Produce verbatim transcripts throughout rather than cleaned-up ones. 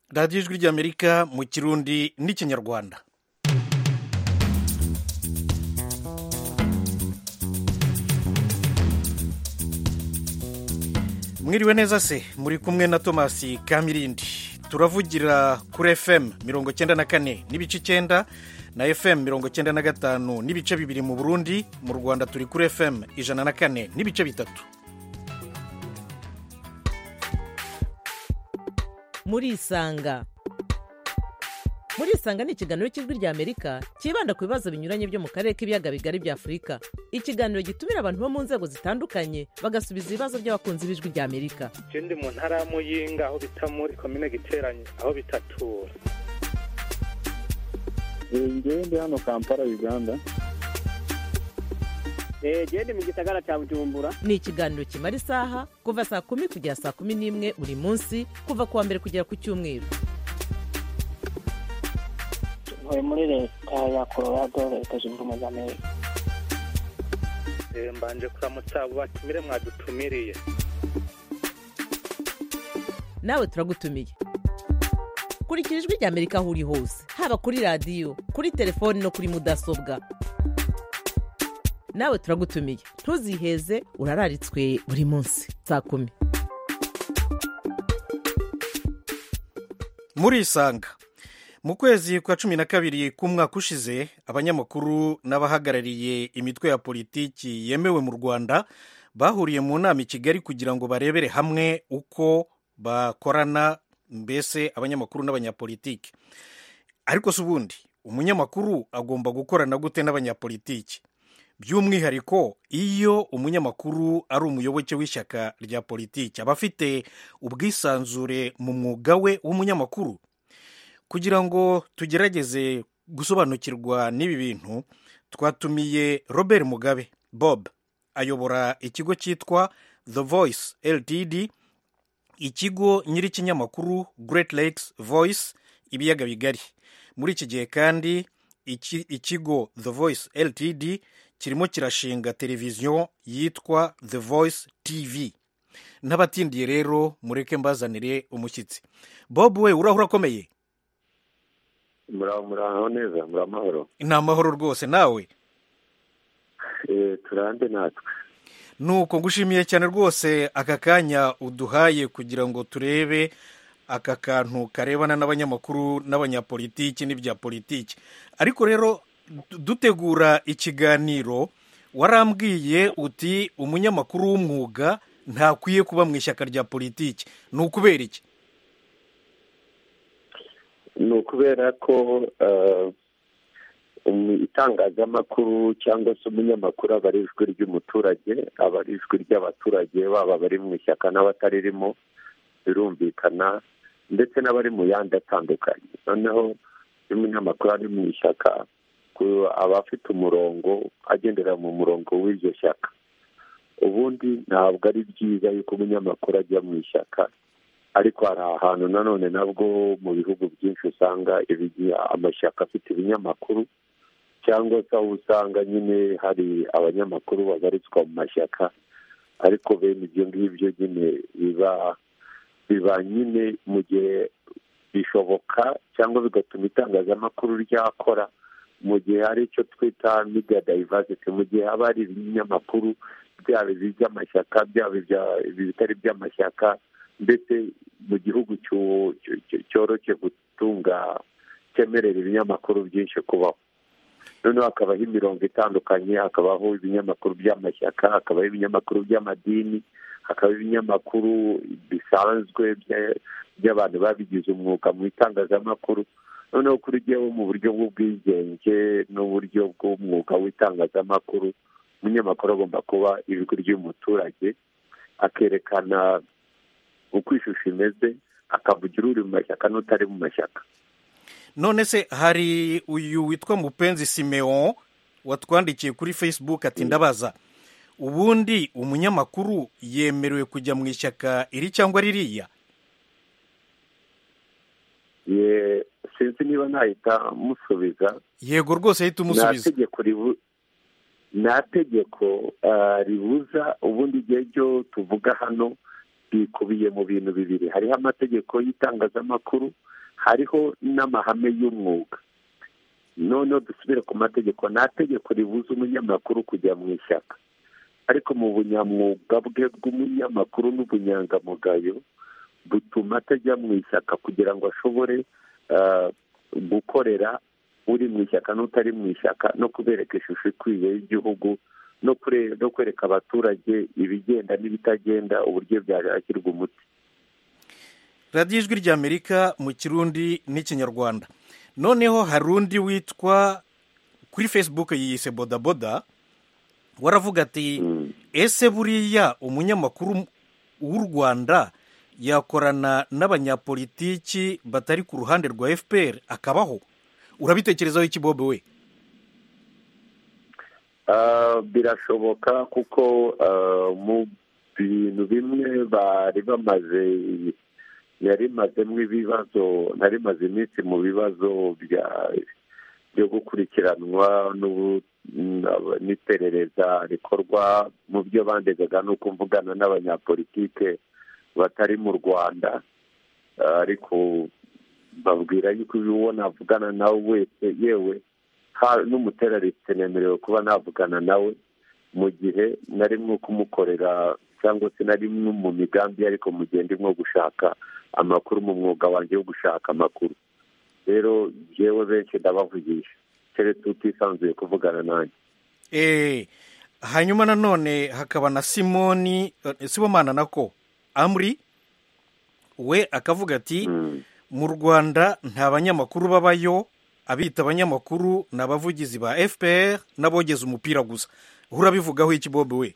radiyo ijwi ry'amerika mu kirundi n'ikinyarwanda. Mwiriwe neza se, muri kumwe na Thomas Kamirindi. Turavugira kuri F M mirongo cyenda na kane n'ibice icyenda na F M mirongo cyenda na gatanu n'ibice bibiri mu Burundi. Mu Rwanda turi kuri F M ijana na kane n'ibice bitatu. Muri Isanga. Muri Isanga ni ikiganiro cy'ijwi ry'Amerika kibanda ku bibazo binyuranye byo mu karere k'ibiyaga bigari bya Afurika. Ikiganiro gitumira abantu bo mu nzego zitandukanye bagasubiza ibibazo by'abakunzi b'ijwi ry'Amerika. Je ndi mu ntara ya Muyinga aho bita muri commune Giteranye aho bitatura. Ngewe ndi hano Kampala Uganda. Eh je ndi mu gisagara cya Bujumbura. Ni ikiganiro kimara isaha kuva saa kumi kugera saa kumi n'imwe buri munsi kuva kuwa mbere kugera ku cyumweru. Ntuye muri leta ya Colorado, leta zunze ubumwe za Amerika. Eh mbanje kuramutsa abo batumire mwadutumiriye. Nawe turagutumiye. Kurikira ijwi ry'Amerika aho uri hose, haba kuri radiyo, kuri telefoni no kuri mudasobwa. Nawe turagutumiye. Ntuziheze, urararitswe buri munsi saa kumi. Muri Isanga. Mu kwezi kwa cumi na kabiri k'umwaka ushize, abanyamakuru n'abahagarariye imitwe ya politiki yemewe mu Rwanda bahuriye mu nama i Kigali kugira ngo barebere hamwe uko bakorana, mbese abanyamakuru n'abanyapolitiki. Ariko se ubundi umunyamakuru agomba gukorana gute n'abanyapolitiki? By'umwihariko iyo umunyamakuru ari umuyoboke w'ishyaka rya politiki, aba afite ubwisanzure mu mwuga we w'umunyamakuru. Kugira ngo tugerageze gusobanukirwa n'ibi bintu, twatumiye Robert Mugabe Bob, ayobora ikigo cyitwa The Voice L T D, ikigo nyiri kinyamakuru Great Lakes Voice ibiyaga bigari. Muri iki gihe kandi iki, ikigo The Voice L T D kirimo kirashinga televiziyo yitwa The Voice T V. N'abatindiye rero mureke mbazanire umushyitsi. Bob we urahura akomeye? Muraho muraho neza, muramahoro. Ni amahoro rwose, nawe? Eh turande natwe. Nuko ngushimiye cyane rwose aka kanya uduhaye kugira ngo turebe aka kantu karebana n'abanyamakuru n'abanyapolitiki n'ibya politiki. Ariko rero dutegura ikiganiro warambwiye uti umunyamakuru w'umwuga ntakwiye kuba mu ishyaka rya politiki. Ni ukubera iki? Ni ukubera ko itangazamakuru cyangwa se umunyamakuru aba ari ijwi ry'umuturage, aba ari ijwi ry'abaturage, baba bari mu ishyaka n'abataririmo, birumvikana, ndetse n'abari mu yandi atandukanye. Noneho iyo umunyamakuru ari mu ishyaka aba afite umurongo, agendera mu murongo w'iryo shyaka. Ubundi ntabwo ari byiza yuko umunyamakuru ajya mu ishyaka, ariko hari ahantu nanone nabwo mu bihugu byinshi usanga amashyaka afite ibinyamakuru, cyangwa se aho usanga nyine hari abanyamakuru babarizwa mu mashyaka, ariko bene ibyo ngibyo nyine biba biba nyine mu gihe bishoboka, cyangwa bigatuma itangazamakuru ryakora mu gihe hari icyo twita media diversity, mu gihe haba hari ibinyamakuru byaba iby'amashyaka byaba ibitari by'amashyaka, ndetse mu gihugu cyoroshye gutunga cyemerera ibinyamakuru byinshi kubaho. Noneho hakabaho imirongo itandukanye, hakabaho ibinyamakuru by'amashyaka, hakabaho ibinyamakuru by'amadini, hakabaho ibinyamakuru bisanzwe by'abantu babigize umwuga mu itangazamakuru. Noneho kuri jyewe mu buryo bw'ubwigenge n'uburyo bw'umwuga w'itangazamakuru, umunyamakuru agomba kuba ijwi ry'umuturage, akerekana uko ishusho imeze, akavugira uri mu mashyaka n'utari mu mashyaka. None se hari uyu witwa Mupenzi Simeon watwandikiye kuri Facebook ati ndabaza, ubundi umunyamakuru yemerewe kujya mu ishyaka iri cyangwa ririya? Ye sinzi niba nahita musubiza. Yego rwose ahita umusubiza. Nta tegeko ribuza, ubundi igihe cyo tuvuga hano bikubiye mu bintu bibiri. Hariho amategeko y'itangazamakuru, hariho n'amahame y'umwuga. noneho dusubire ku mategeko. nta tegeko ribuza umunyamakuru kujya mu ishyaka, ariko mu bunyamwuga bwe bw'umunyamakuru n'ubunyangamugayo butuma atajya mu ishyaka kugira ngo ashobore gukorera uri mu ishyaka n'utari mu ishyaka, no kubereka ishusho ikwiye y'igihugu, no kwereka abaturage ibigenda n'ibitagenda, uburyo byashyirwa umuti. radiyo ijwi ry'Amerika mu Kirundi n'Ikinyarwanda. Noneho hari undi witwa kuri Facebook yiyise bodaboda, waravuga ati mm. ese buriya umunyamakuru w'u Rwanda yakorana n'abanyapolitiki batari ku ruhande rwa F P R akabaho? Urabitekerezaho iki Bobe we? Uh, birashoboka kuko uh, mu bintu bimwe bari bamaze yari mazemo ibibazo, nari maze iminsi mu bibazo byo gukurikiranwa n'iperereza rikorwa mu byo bandegaga no kumvugana n'abanyapolitike batari mu Rwanda, ariko babwira yuko uwo navugana nawe wese, yewe n'umuterariste nemerewe kuba navugana nawe mu gihe nari mwo kumukorera cyangwa se nari mu migambi, ariko mugende mwo gushaka amakuru mu mwuga wanjye wo gushaka amakuru. Rero jewe benshi ndabavugisha keretse utisanzuye kuvugana nanjye. Eh, hanyuma nanone hakaba na Simoni Sibomana nako Amri we akavuga ati mm. mu Rwanda nta banyamakuru babayo, abita abanyamakuru n'abavugizi ba F P R n'abogeza umupira gusa. Urabivugaho iki Bobe we?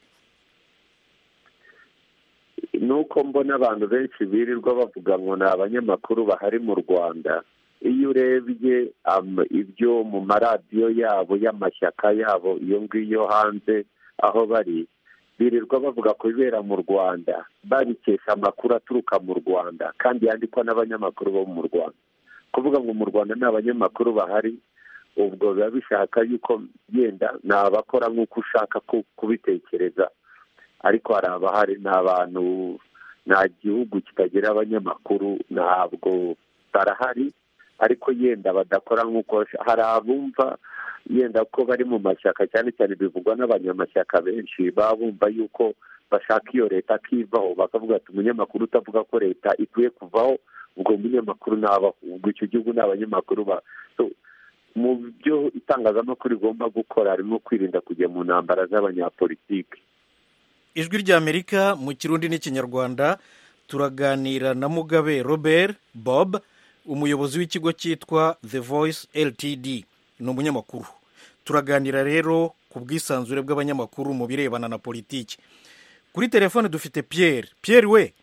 Nuko mbona abantu benshi birirwa bavuga ngo ni abanyamakuru bahari mu Rwanda. Iyo urebye um, ibyo mu maradiyo yabo y'amashyaka yabo iyo ngiyo hanze aho bari, birirwa bavuga ko bibera mu Rwanda, babikesha amakuru aturuka mu Rwanda kandi yandikwa n'abanyamakuru bo mu Rwanda. Kuvuga ngo mu Rwanda nta banyamakuru bahari, ubwo biba bishaka yuko yenda nabakora nk'uko ushaka kubitekereza, ariko hari abahari n'abantu, nta gihugu kitagira abanyamakuru, ntabwo barahari, ariko yenda badakora nk'uko hari abumva yenda ko bari mu mashyaka, cyane cyane bivugwa n'abanyamashyaka benshi babumva yuko bashaka iyo leta kivaho, bakavuga ati umunyamakuru utavuga ko leta ikwiye kuvaho, ubwo umunyamakuru nabaho, ubwo icyo gihugu n'abanyamakuru ba so, mu byo itangazamakuru igomba gukora harimo kwirinda kujya mu ntambara z'abanyapolitiki. Ijwi ry'Amerika mu Kirundi n'Ikinyarwanda turaganira na Mugabe Robert Bob, umuyobozi w'ikigo cyitwa The Voice L T D, ni umunyamakuru. Turaganira rero ku bwisanzure bw'abanyamakuru mu birebana na politiki. Kuri telefone dufite Pierre. Pierre we?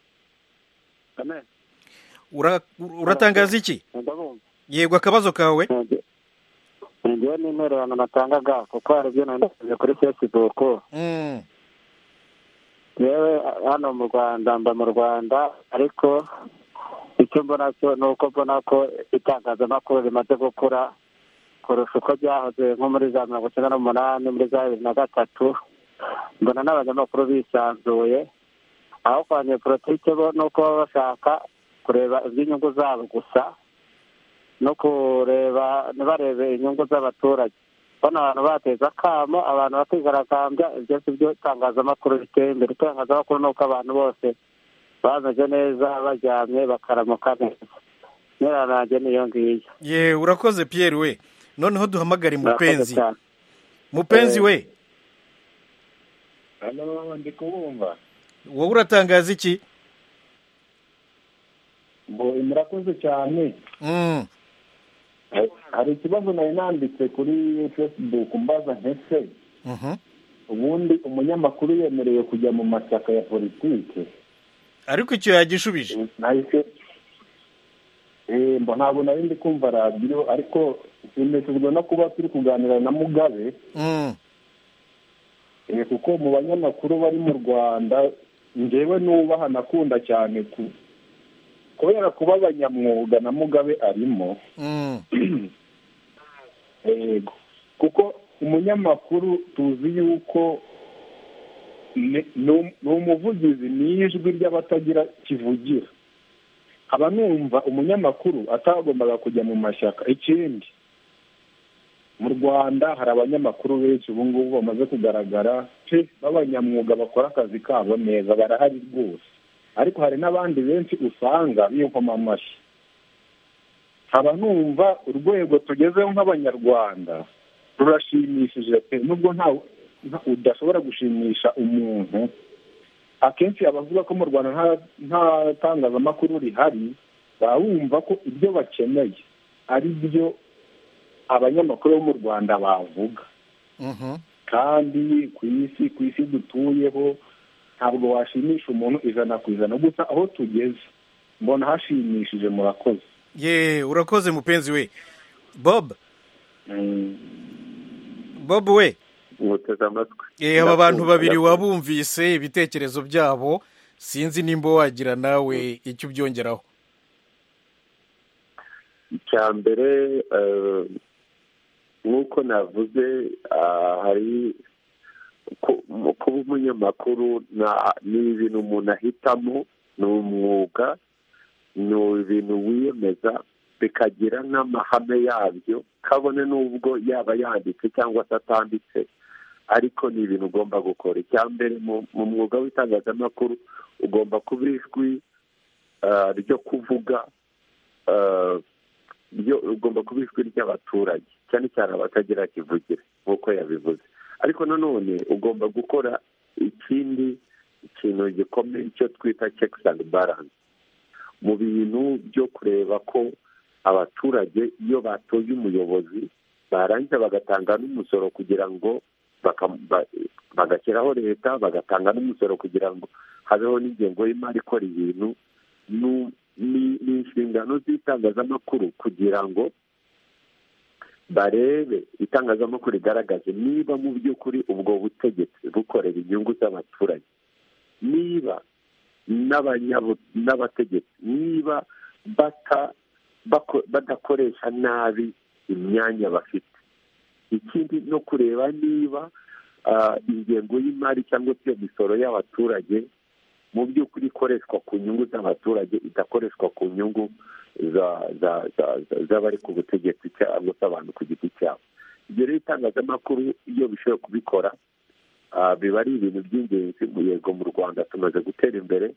Amen. Ura, uratangaza iki? Yego, akabazo kawe? Ngiye n'intererano natangaga kuko hari ibyo nanditse kuri Facebook. Mm. Yewe hano mu Rwanda, mba mu Rwanda, ariko icyo mbona cyo ni uko mbona ko itangazamakuru rimaze gukura kurusha uko byahoze nko muri za mirongo icyenda n'umunani, muri za bibiri na gatatu. Mbona n'abanyamakuru bisanzuye, aho kwa banyepolitike bo ni uko baba bashaka kureba iby'inyungu zabo gusa, no kureba ntibarebe inyungu z'abaturage. Bano abantu bateza akamo, abantu bakigaragambya, ibyo si byo itangazamakuru riteye imbere. Itangazamakuru ni uko abantu bose bameze neza, baryamye, bakaramuka neza. Nyira nanjye niyo ngiyo. Ye, urakoze Pierre we. Noneho duhamagare Mupenzi. Mupenzi we? Hano ndi kubumva. Wowe uratangaza iki? Bo murakoze cyane. Mm. Hari ikibazo nari nanditse kuri Facebook mbaza ntese. Mhm. Ubundi umunyamakuru yemerewe kujya mu mashyaka ya politike. Ariko icyo yagishubije. Nahise eh mbo ntabwo nari ndi kumva radio, ariko simesuzwa no kuba turi kuganira na Mugabe. Mm. Eh kuko mu banyamakuru bari mu Rwanda ngewe nubaha nakunda cyane ku kubera kuba abanyamwuga na Mugabe arimo. Mm. eh kuko umunyamakuru tuzi yuko ni umuvugizi, ni ijwi ry'abatagira kivugira. aba numva umunyamakuru atagombaga kujya mu mashyaka. Ikindi, mu Rwanda hari abanyamakuru benshi ubu ngubu bamaze kugaragara pe b'abanyamwuga bakora akazi kabo neza, barahari rwose, ariko hari n'abandi benshi usanga biyikoma amashyi. haba numva urwego tugezeho nk'abanyarwanda rurashimishije pe, nubwo nta udashobora gushimisha umuntu. Akenshi abavuga ko mu Rwanda nta tangazamakuru rihari, bawumva ko ibyo bakeneye ari byo abanyamakuru bo mu Rwanda bavuga. Kandi ku isi ku isi dutuyeho ntabwo washimisha umuntu ijana ku ijana, gusa aho tugeze mbona hashimishije. Murakoze. ye urakoze mupenzi we Bob. Bob we muteze amatwi. Eh, aba bantu babiri wabumvise ibitekerezo byabo, sinzi nimba wagira nawe icyo byongeraho. Icya mbere nk'uko navuze, hari kuba umunyamakuru ni ibintu umuntu ahitamo, ni umwuga, ni ibintu wiyemeza bikagira n'amahame yabyo, kabone n'ubwo yaba yanditse cyangwa se atanditse, ariko ni ibintu ugomba gukora. Icya mbere mu mwuga w'itangazamakuru ugomba kuba ijwi ryo kuvuga, ugomba kuba ijwi ry'abaturage, cyane cyane abatagira kivugira nk'uko yabivuze. Ariko nanone ugomba gukora ikindi ikintu gikomeye cyo twita checks and balance mu bintu byo kureba ko abaturage iyo batoye umuyobozi barangiza bagatanga n'umusoro kugira ngo bagashyiraho leta, bagatanga n'umusoro kugira ngo habeho n'ingengo y'imari ikora ibintu. Ni inshingano z'itangazamakuru kugira ngo barebe itangazamakuru igaragaze niba mu by'ukuri ubwo butegetsi bukorera inyungu z'abaturage, niba n'abategetsi niba badakoresha nabi imyanya bafite. Ikindi no kureba niba ingengo y'imari cyangwa se iyo misoro y'abaturage mu by'ukuri ikoreshwa ku nyungu z'abaturage, idakoreshwa ku nyungu z'abari ku butegetsi cyangwa se abantu ku giti cyabo. Ibyo rero itangazamakuru iyo bishoboye kubikora biba ari ibintu by'ingenzi. Yego mu Rwanda tumaze gutera imbere.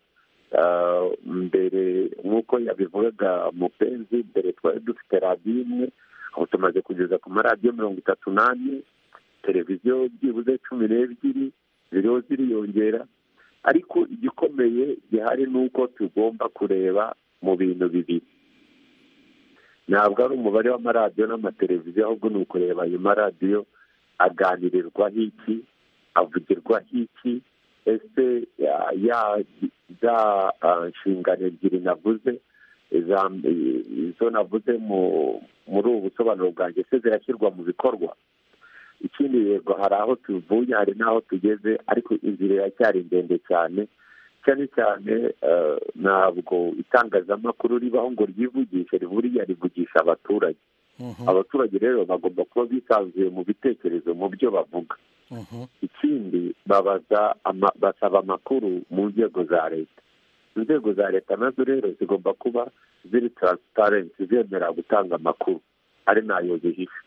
Mbere nk'uko yabivugaga mupenzi, mbere twari dufite radiyo imwe, aho tumaze kugeza ku maradiyo mirongo itatu n'ane, televiziyo byibuze cumi n'ebyiri ziriho ziriyongera. Ariko igikomeye gihari ni uko tugomba kureba mu bintu bibiri. Ntabwo ari umubare w'amaradiyo n'amateleviziyo, ahubwo ni ukureba ayo maradiyo aganirirwaho iki, avugirwaho iki, ese za nshingano ebyiri navuze, izo navuze muri ubu busobanuro bwanjye, se zirashyirwa mu bikorwa. Ikindi, yego hari aho tuvuye, hari n'aho tugeze, ariko inzira iracyari ndende cyane cyane cyane. Ntabwo itangazamakuru ribaho ngo ryivugishe, riburiya rivugisha abaturage. Abaturage rero bagomba kuba bisanzuye mu bitekerezo, mu byo bavuga. Ikindi, babaza basaba amakuru mu nzego za leta. Inzego za leta nazo rero zigomba kuba ziri transparent, zemera gutanga amakuru, ari nayo zihishe.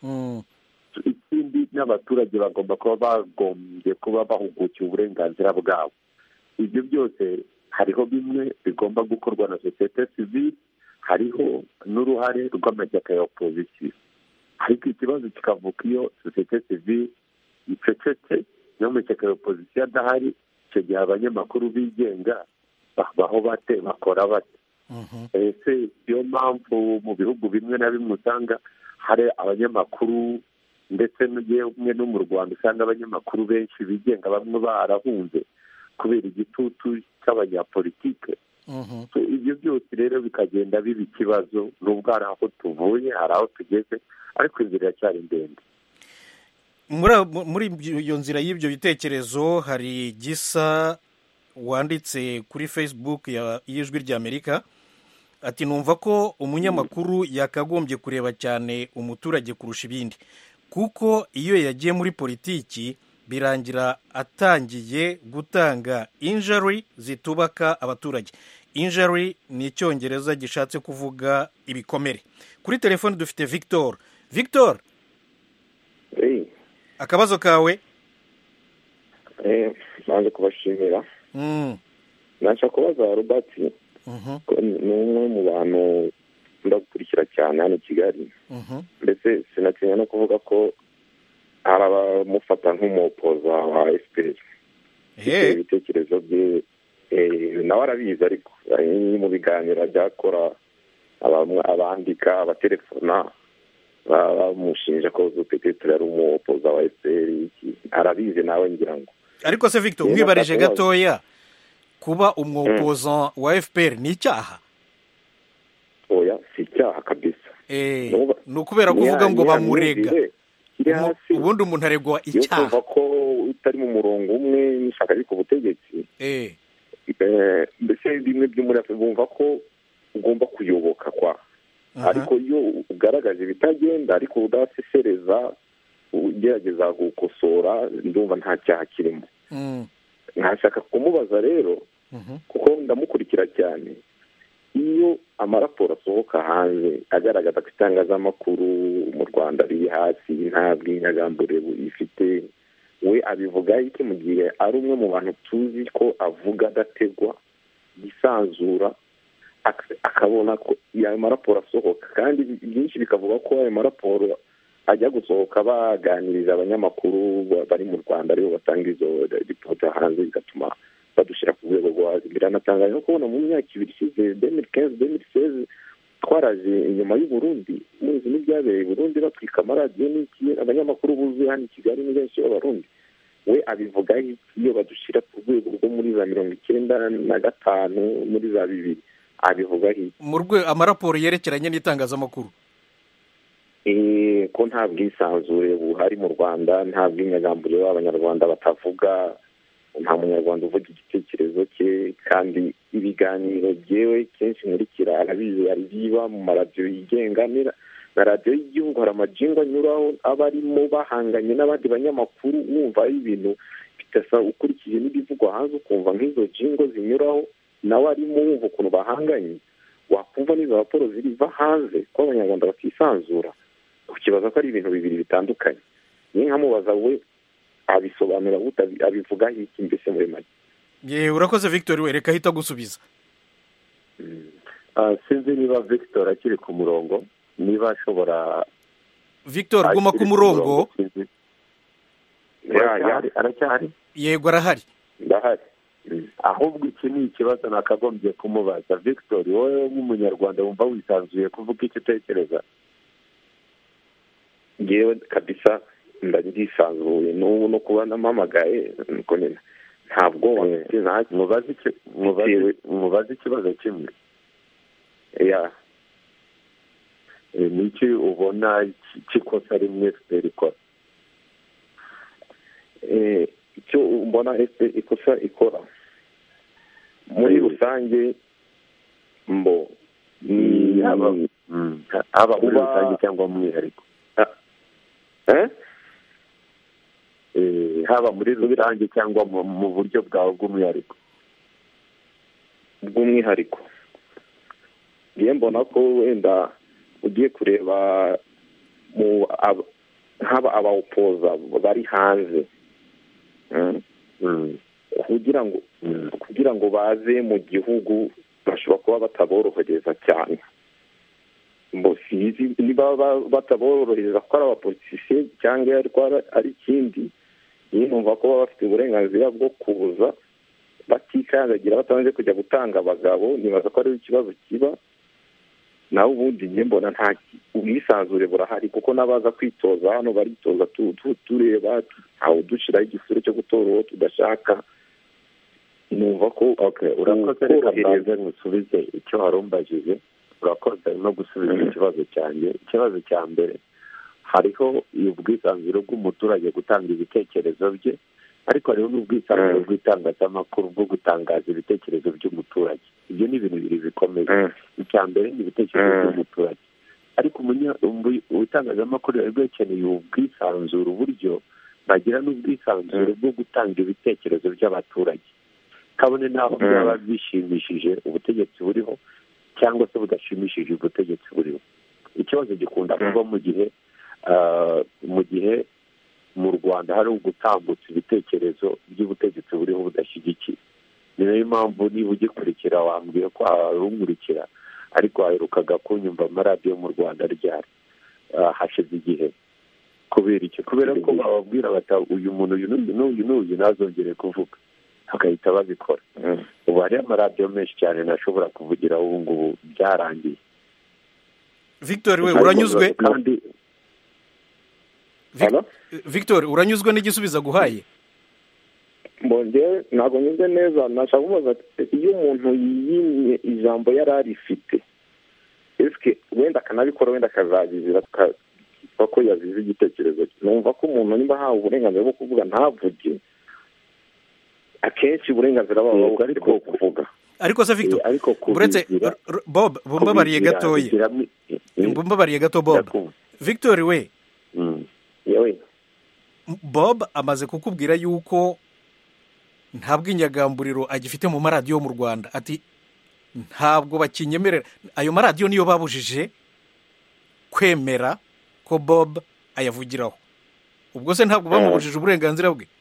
Ikindi, n'abaturage bagomba kuba bagombye kuba bahugukiye uburenganzira bwabo. Ibyo byose hariho bimwe bigomba gukorwa na sosiyete sivile, hariho n'uruhare rw'amashyaka ya opozisiyo. Ariko ikibazo kikavuka iyo sosiyete sivile icecetse n'amashyaka ya opozisiyo adahari, icyo gihe abanyamakuru bigenga babaho bate, bakora bate? Ese niyo mpamvu mu bihugu bimwe na bimwe usanga hari abanyamakuru, ndetse n'umwe no mu Rwanda usanga abanyamakuru benshi bigenga bamwe barahunze kubera igitutu cy'abanyapolitike. Ibyo byose rero bikagenda biba ikibazo, nubwo hari aho tuvuye, hari aho tugeze, ariko inzira iracyari ndende. Muri iyo nzira y'ibyo bitekerezo hari Gisa wanditse kuri Facebook y'Ijwi ry'Amerika, ati numva ko umunyamakuru yakagombye kureba cyane umuturage kurusha ibindi, kuko iyo yagiye muri politiki birangira atangiye gutanga injury zitubaka abaturage. Injury ni icyongereza gishatse kuvuga ibikomere. Kuri telefone dufite Victor. Victor, hey. Akabazo kawe? Eh, naje kubashimira. Mm. Naje kubaza Robert. Mhm. Ni umwe mu bantu ndakurikira cyane hano Kigali. Mhm. Mbese sinatinya no kuvuga ko arabamufata nk'umupoza wa F P R. Eh, ibitekerezo bye eh nawe arabizi ariko mu biganiro byakora abandika abatelefona bamushinja ko Zupetetre ari umupoza wa F P R. Arabizi nawe ngira ngo. Ariko se Victor, mwibarije gatoya kuba umwopoza wa F P R ni icyaha? Oya, si icyaha kabisa. Eh, no kubera kuvuga ngo bamurega. Ubundi umuntu aregwa icyaha. Yo ko utari mu murongo umwe nishaka ariko ubutegetsi. Eh. Eh, mbese bimwe byo muri Afrika bumva ko ugomba kuyoboka kwa. Ariko iyo ugaragaje bitagenda ariko udasesereza ugerageza gukosora ndumva nta cyaha kirimo. Mm. Nkashaka kumubaza rero kuko ndamukurikira cyane. Iyo amaraporo asohoka hanze agaragaza ko itangazamakuru mu Rwanda riri hasi nta bw'inyagambure ifite, we abivuga iki mu gihe ari umwe mu bantu tuzi ko avuga adategwa gisanzura akabona ko ayo maraporo asohoka kandi byinshi bikavuga ko ayo maraporo ajya gusohoka baganiriza abanyamakuru bari mu Rwanda aribo batanga izo ripoti hanze bigatuma badushyira ku rwego rwo hasi. Biranatangaje no kubona mu myaka ibiri ishize deux mille quinze deux mille seize twaraje inyuma y'u Burundi muzi n'ibyabereye i Burundi batwika amaradiyo n'iki abanyamakuru buzuye hano i Kigali ni benshi b'Abarundi. We abivuga iyo badushyira ku rwego rwo muri za mirongo icyenda na gatanu muri za bibiri abivuga mu rwego amaraporo yerekeranye n'itangazamakuru eh ko nta bwisanzure buhari mu Rwanda, nta bw'inyagambure w'abanyarwanda batavuga, nta munyarwanda uvuga igitekerezo cye, kandi ibiganiro byewe kenshi nkurikira arabizi aribiba mu maradiyo yigenga na radiyo y'igihugu hari amajingo anyuraho abarimo bahanganye n'abandi banyamakuru wumva ibintu bitasa ukurikije n'ibivugwa hanze ukumva nk'izo jingo zinyuraho nawe arimo wumva ukuntu bahanganye wakumva n'izo raporo ziriva hanze ko abanyarwanda bakisanzura ukibaza ko ari ibintu bibiri bitandukanye. Ni nkamubaza we abisobanura gute abivuga iki mbese muri make? Ye urakoze Victor, we reka hita gusubiza. Ah, sinzi niba Victor akiri ku murongo, niba ashobora. Victor guma ku murongo. Ya ya aracyari? Yego arahari. Ndahari. Ahubwo iki ni ikibazo nakagombye kumubaza. Victor, wowe nk'umunyarwanda wumva wisanzuye kuvuga icyo utekereza? Ngewe kabisa ndagisanzuye n'ubu no kuba namamagaye nuko nyine ntabwo wafite mubaze mubaze mubaze ikibazo kimwe. Ya niki ubona kikosa rimwe F P R ikora? eh icyo mbona F P R ikosa ikora muri rusange mbo ni aba aba muri rusange cyangwa mu mwihariko eh eh haba muri rusange cyangwa mu buryo bwawe bw'umwihariko bw'umwihariko ngiye mbona ko wenda ugiye kureba mu haba abawopoza bari hanze kugira ngo kugira ngo baze mu gihugu bashobora kuba bataborohereza cyane. Mbosizi niba bataborohereza ko ari abapolitisiye cyangwa ari ikindi, numva ko baba bafite uburenganzira bwo kuza batikandagira batabanje kujya gutanga abagabo. Nibaza ko ari ikibazo kiba nawe ubundi njye mbona nta ubwisanzure burahari kuko n'abaza kwitoza hano baritoza tureba ntawe dushiraho igisura cyo gutora uwo tudashaka. Numva ko urakoze reka mbanze ngusubize icyo warumbajije. Urakoze no gusubiza ikibazo cyanjye. Ikibazo cya mbere, hariho ubwisanzure bw'umuturage gutanga ibitekerezo bye, ariko hariho n'ubwisanzure bw'itangazamakuru bwo gutangaza ibitekerezo by'umuturage. Ibyo ni ibintu bibiri bikomeye. Icya mbere ni ibitekerezo by'umuturage, ariko itangazamakuru rero ikeneye ubwisanzure uburyo bagira n'ubwisanzure bwo gutanga ibitekerezo by'abaturage, kabone n'aho byaba bishimishije ubutegetsi buriho cyangwa se budashimishije ubutegetsi buriho. Ikibazo gikunda kuba mu gihe mu gihe mu Rwanda hari ugutambutsa ibitekerezo by'ubutegetsi buriho budashyigikiye. Ni nayo mpamvu niba ugikurikira wambwiye ko warumurikira, ariko waherukaga kunyumva amaradiyo mu Rwanda ryari hashize igihe. Kubera iki? Kubera ko bababwira bata uyu muntu uyu n'uyu n'uyu ntazongere kuvuga, bagahita babikora. Ubu hari amaradiyo menshi cyane ntashobora kuvugira ubu ngubu, byarangiye. Victor we uranyuzwe? Kandi Victor uranyuzwe n'igisubizo guhaye? Mbonye ntabwo nyuze neza, nashaka kubaza iyo umuntu yimye ijambo yari arifite, eske wenda akanabikora wenda akazagizira ko yazize igitekerezo, numva ko umuntu niba ahawe uburenganzira bwo kuvuga ntavuge, akenshi uburenganzira baba bwo kuvuga. Ariko se Victor, uretse Bob bumbabariye gatoya, bumbabariye gato Bob. Victor we, yewe Bob amaze kukubwira yuko ntabwo inyagamburiro agifite mu maradiyo mu Rwanda, ati ntabwo bakinyemerera. Ayo maradiyo niyo babujije kwemera ko Bob ayavugiraho. Ubwo se ntabwo bamubujije uburenganzira bwe?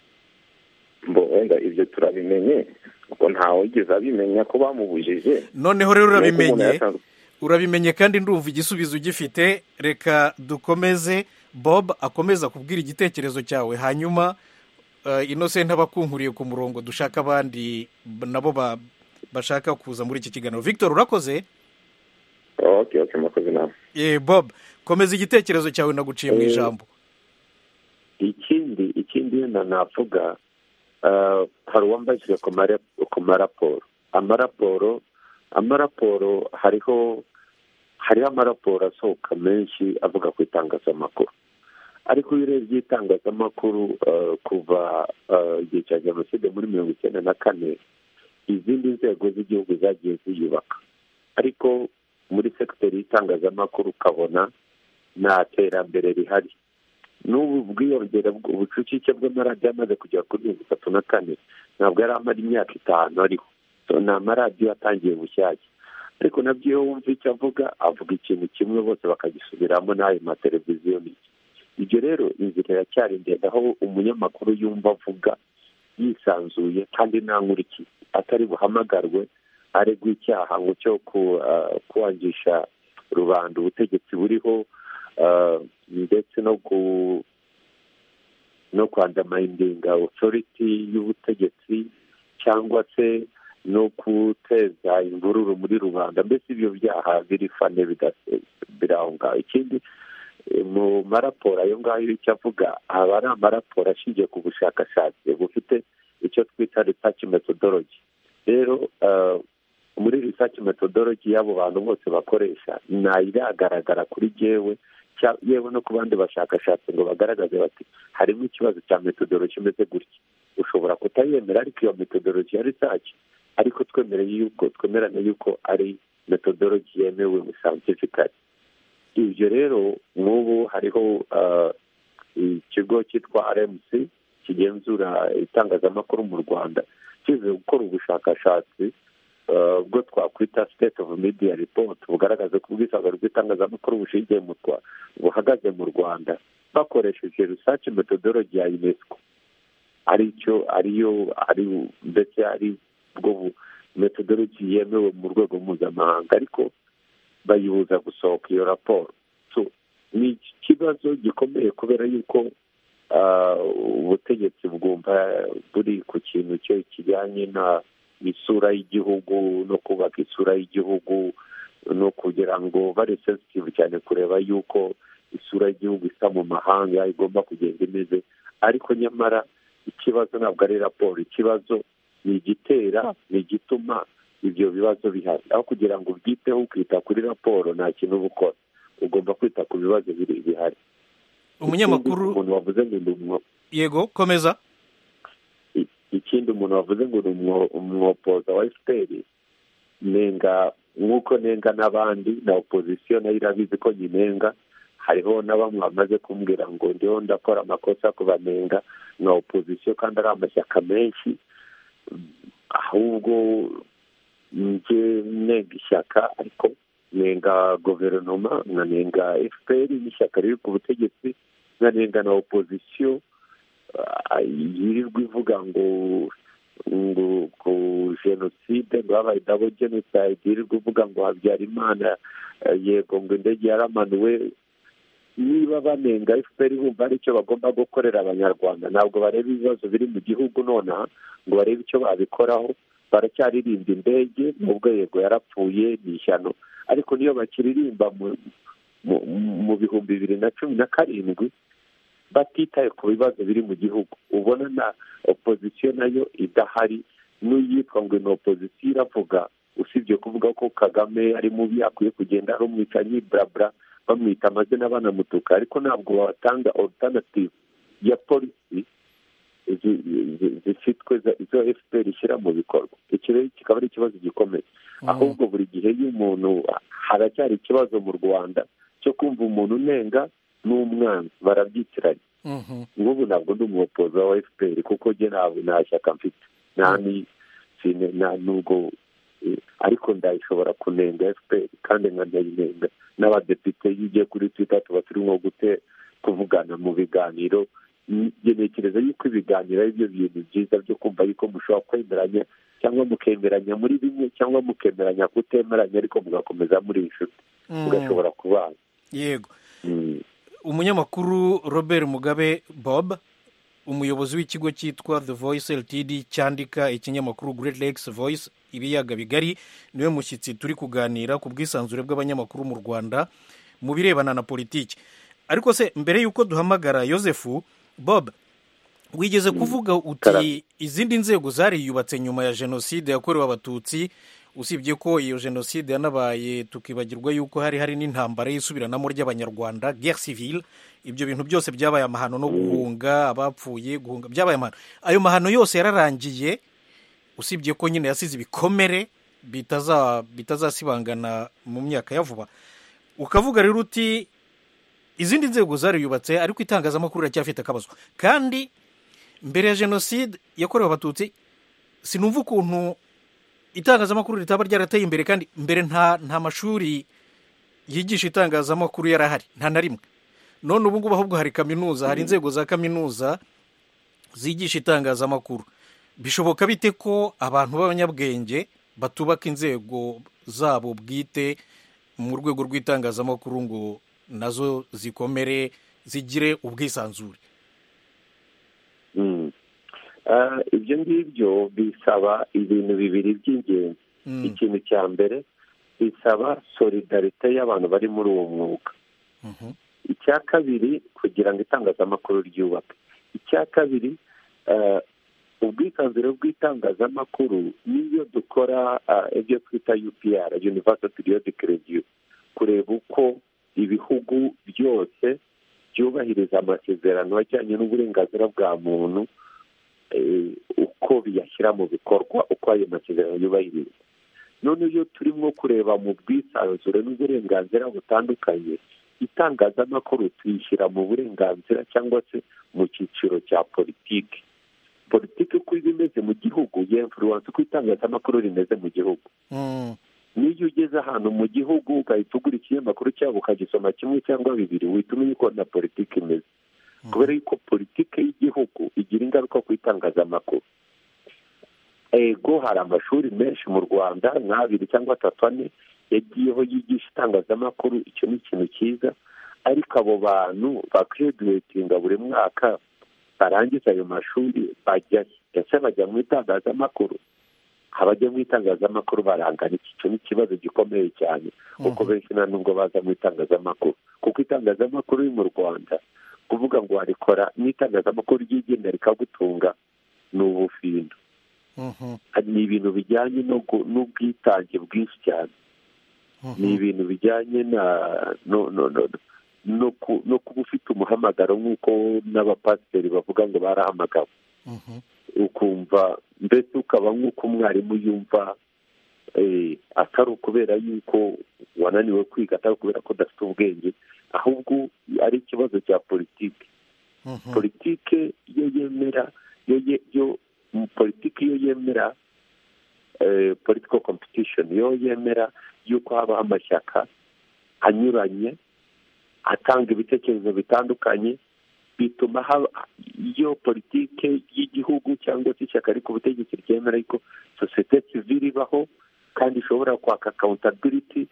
Mbo wenda ibyo turabimenye, kuko ntawe wigeze abimenya ko bamubujije. Noneho rero urabimenye, urabimenye kandi ndumva igisubizo ugifite. Reka dukomeze, Bob akomeza kubwira igitekerezo cyawe, hanyuma uh, Innocent abakunkuriye ku murongo dushaka abandi nabo ba, bashaka kuza muri iki kiganiro. Victor urakoze? Okay, okay, makoze nawe. Eh Bob, komeza igitekerezo cyawe naguciye mu ijambo. Ikindi ikindi na navuga uh, hari uwambajije ku maraporo. Amaraporo amaraporo hariho hariho amaraporo asohoka menshi avuga ku itangazamakuru, ariko iyo urebye itangazamakuru uh, kuva igihe uh, cya jenoside muri mirongo icyenda na kane izindi nzego z'igihugu zagiye ziyubaka, ariko muri sekiteri y'itangazamakuru ukabona nta terambere rihari. N'ubu bwiyongera ubucucike bw'amaradiyo amaze kugera kuri mirongo itatu na kane ntabwo yari amara imyaka itanu ariho, so ni amaradiyo atangiye bushyashya, ariko nabyo iyo wumva icyo avuga avuga ikintu kimwe bose bakagisubiramo n'ayo mateleviziyo n'iki. Ibyo rero inzira iracyari ndende aho umunyamakuru yumva avuga yisanzuye kandi nta nkurikizi, atari buhamagarwe aregwa icyaha ngo cyo kwangisha rubanda ubutegetsi buriho, ndetse no ku no kwandamayininga authority y'ubutegetsi, cyangwa se no guteza imvururu muri rubanda. Mbese ibyo byaha biri fane biraho ngaho. Ikindi mu maraporo ayo ngayo icyo avuga aba ari amaraporo ashingiye ku bushakashatsi bufite icyo twita research methodology. Rero muri research methodology y'abo bantu bose bakoresha iragaragara kuri jewe, yewe no ku bandi bashakashatsi ngo bagaragaze bati harimo ikibazo cya methodology imeze gutya. Ushobora kutayemera, ariko iyo methodology ya research ariko twemereye yuko twemeranya yuko ari methodology yemewe mu scientifically. Ibyo rero nk'ubu hariho ikigo cyitwa R M C kigenzura itangazamakuru mu Rwanda kize gukora ubushakashatsi bwo twakwita state of media report bugaragaza ko ubwisanzure bw'itangazamakuru bushingiye mu Rwanda buhagaze mu Rwanda, bakoresheje research methodology ya UNESCO, aricyo ariyo ari ndetse ari bwo methodology yemewe mu rwego mpuzamahanga, ariko bayibuza gusohoka iyo raporo. So ni ikibazo gikomeye kubera yuko ubutegetsi bwumva buri ku kintu cyo kijyanye na isura y'igihugu no kubaka isura y'igihugu, no kugira ngo bari sensitive cyane kureba yuko isura y'igihugu isa mu mahanga igomba kugenda imeze. Ariko nyamara ikibazo ntabwo ari raporo, ikibazo ni igitera, ni igituma ibyo bibazo bihari. Aho kugira ngo ubyiteho ukita kuri raporo nta kintu uba ukora, ugomba kwita ku bibazo biri bihari. Umunyamakuru umuntu wavuze ngo ndi umwo yego komeza. Ikindi umuntu wavuze ngo ni umwopoza wa F P R, nenga nk'uko nenga n'abandi na opozisiyo nayo irabizi ko nyinenga, hariho na bamwe bamaze kumbwira ngo ndiho ndakora amakosa kubanenga nka opozisiyo kandi ari amashyaka menshi, ahubwo njye nenga ishyaka ariko nenga guverinoma, nkanenga F P R n'ishyaka riri ku butegetsi, nkanenga na opozisiyo yirirwa ivuga ngo ngo ku jenoside ngo habaye dabo jenoside, yirirwa ivuga ngo Habyarimana yego ngo indege yaramanuwe. Niba banenga F P R bumva ari icyo bagomba gukorera abanyarwanda, ntabwo bareba ibibazo biri mu gihugu nonaha ngo barebe icyo babikoraho. Baracyaririmba indege nubwo yego yarapfuye ni ishyano, ariko niyo bakiririmba mu bihumbi bibiri na cumi na karindwi batitaye ku bibazo biri mu gihugu, ubona na opozisiyo nayo idahari. N'uyitwa ngo ni opozisiyo iravuga, usibye kuvuga ko Kagame ari mubi akwiye kugenda ari umwicanyi burabura, bamwita amazina banamutuka, ariko ntabwo batanga alternative ya polisi zifitwe izo F P R ishyira mu bikorwa. Iki rero kikaba ari ikibazo gikomeye, ahubwo buri gihe iyo umuntu haracyari ikibazo mu Rwanda cyo kumva umuntu unenga n'umwanzi barabyitiranye. Nk'ubu ntabwo ndi umuyobozi wa F P R kuko njye ntabwo nta shyaka mfite, nta nta nubwo, ariko ndayishobora kunenga F P R kandi nkanayinenga n'abadepite. Iyo ugiye kuri Twitter tuba turimo gute kuvugana mu biganiro, ntekereza yuko ibiganiro ari byo bintu byiza byo kumva yuko mushobora kwemeranya cyangwa mukemeranya muri bimwe cyangwa mukemeranya kutemeranya, ariko mugakomeza muri inshuti mugashobora kubana. Yego. Umunyamakuru Robert Mugabe Bob, umuyobozi w'ikigo cyitwa The Voice Ltd cyandika ikinyamakuru Great Lakes Voice ibiyaga bigari, niwe mushyitsi turi kuganira ku bwisanzure bw'abanyamakuru mu Rwanda mu birebana na politiki. Ariko se mbere yuko duhamagara Yosefu, Bob, wigeze kuvuga uti izindi nzego zariyubatse nyuma ya jenoside yakorewe abatutsi, usibye ko iyo jenoside yanabaye tukibagirwa yuko hari hari n'intambara y'isubiranamo ry'abanyarwanda, guerre civile. Ibyo bintu byose byabaye amahano no guhunga, abapfuye guhunga, byabaye amahano. Ayo mahano yose yararangiye, usibye ko nyine yasize ibikomere bitaza bitazasibangana mu myaka ya vuba. Ukavuga rero uti izindi nzego zariyubatse ariko itangazamakuru riracyafite akabazo. Kandi mbere ya jenoside yakorewe abatutsi sinumva ukuntu itangazamakuru ritaba ryarateye imbere, kandi mbere nta nta mashuri yigisha itangazamakuru yarahari, nta na rimwe. None ubu ngubu ahubwo hari kaminuza, hari inzego za kaminuza zigisha itangazamakuru. Bishoboka bite ko abantu b'abanyabwenge batubaka inzego zabo bwite mu rwego rw'itangazamakuru ngo nazo zikomere zigire ubwisanzure? Ibyo ngibyo bisaba ibintu bibiri by'ingenzi. Ikintu cya mbere bisaba solidarite y'abantu bari muri uwo mwuga. Icya kabiri kugira ngo itangazamakuru ryubake. Icya kabiri ubwisanzure bw'itangazamakuru niyo dukora ibyo twita U P R, Universal Periodic Review, kureba uko ibihugu byose byubahiriza amasezerano ajyanye n'uburenganzira bwa muntu, uko biyashyira mu bikorwa, uko ayo masezerano yubahiriza. None iyo turimo kureba mu bwisanzure n'uburenganzira butandukanye, itangazamakuru tuyishyira mu burenganzira cyangwa se mu cyiciro cya politiki. Politiki uko iba imeze mu gihugu y'influence uko itangazamakuru rimeze mu gihugu. Niyo ugeze ahantu mu gihugu ugahita ugura ikinyamakuru cyabo ukagisoma kimwe cyangwa bibiri, uhita umenya uko na politiki imeze. Kubera yuko politiki y'igihugu igira ingaruka ku itangazamakuru. Ego hari amashuri menshi mu Rwanda nk'abiri cyangwa atatu ane yagiyeho yigisha itangazamakuru, icyo ni ikintu cyiza, ariko abo bantu bagraduatinga buri mwaka barangiza ayo mashuri bajya ese bajya mu itangazamakuru? Abajya mu itangazamakuru barangana. Icyo ni ikibazo gikomeye cyane kuko benshi nta nubwo baza mu itangazamakuru, kuko itangazamakuru iri mu Rwanda kuvuga ngo warikora n'itangazamakuru ryigenga rikagutunga ni ubufindo. Ni ibintu bijyanye n'ubwitange bwinshi cyane, ni ibintu bijyanye no kuba ufite umuhamagaro nk'uko n'abapasiteri bavuga ngo barahamagawe, ukumva mbese ukaba nk'uko umwarimu yumva atari ukubera yuko wananiwe kwiga, atari ukubera ko udafite ubwenge, ahubwo ari ikibazo cya politiki. politiki iyo yemera yo politiki iyo yemera political competition, iyo yemera yuko habaho amashyaka anyuranye atanga ibitekerezo bitandukanye, bituma haba iyo politiki y'igihugu cyangwa se ishyaka ariko ubutegetsi ryemera ariko sosiyete sivile ibaho kandi ishobora kwaka accountability.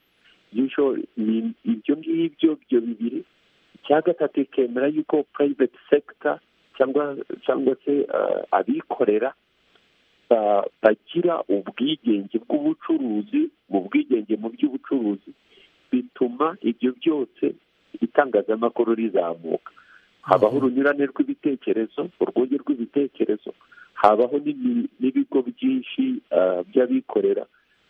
Ibyo ngibyo byo bibiri. Icya gatatu ikemera yuko private sector cyangwa cyangwa se abikorera bagira ubwigenge bw'ubucuruzi, mu bwigenge mu by'ubucuruzi, bituma ibyo byose itangazamakuru rizamuka. Habaho urunyurane rw'ibitekerezo, urwunge rw'ibitekerezo, habaho n'ibigo byinshi by'abikorera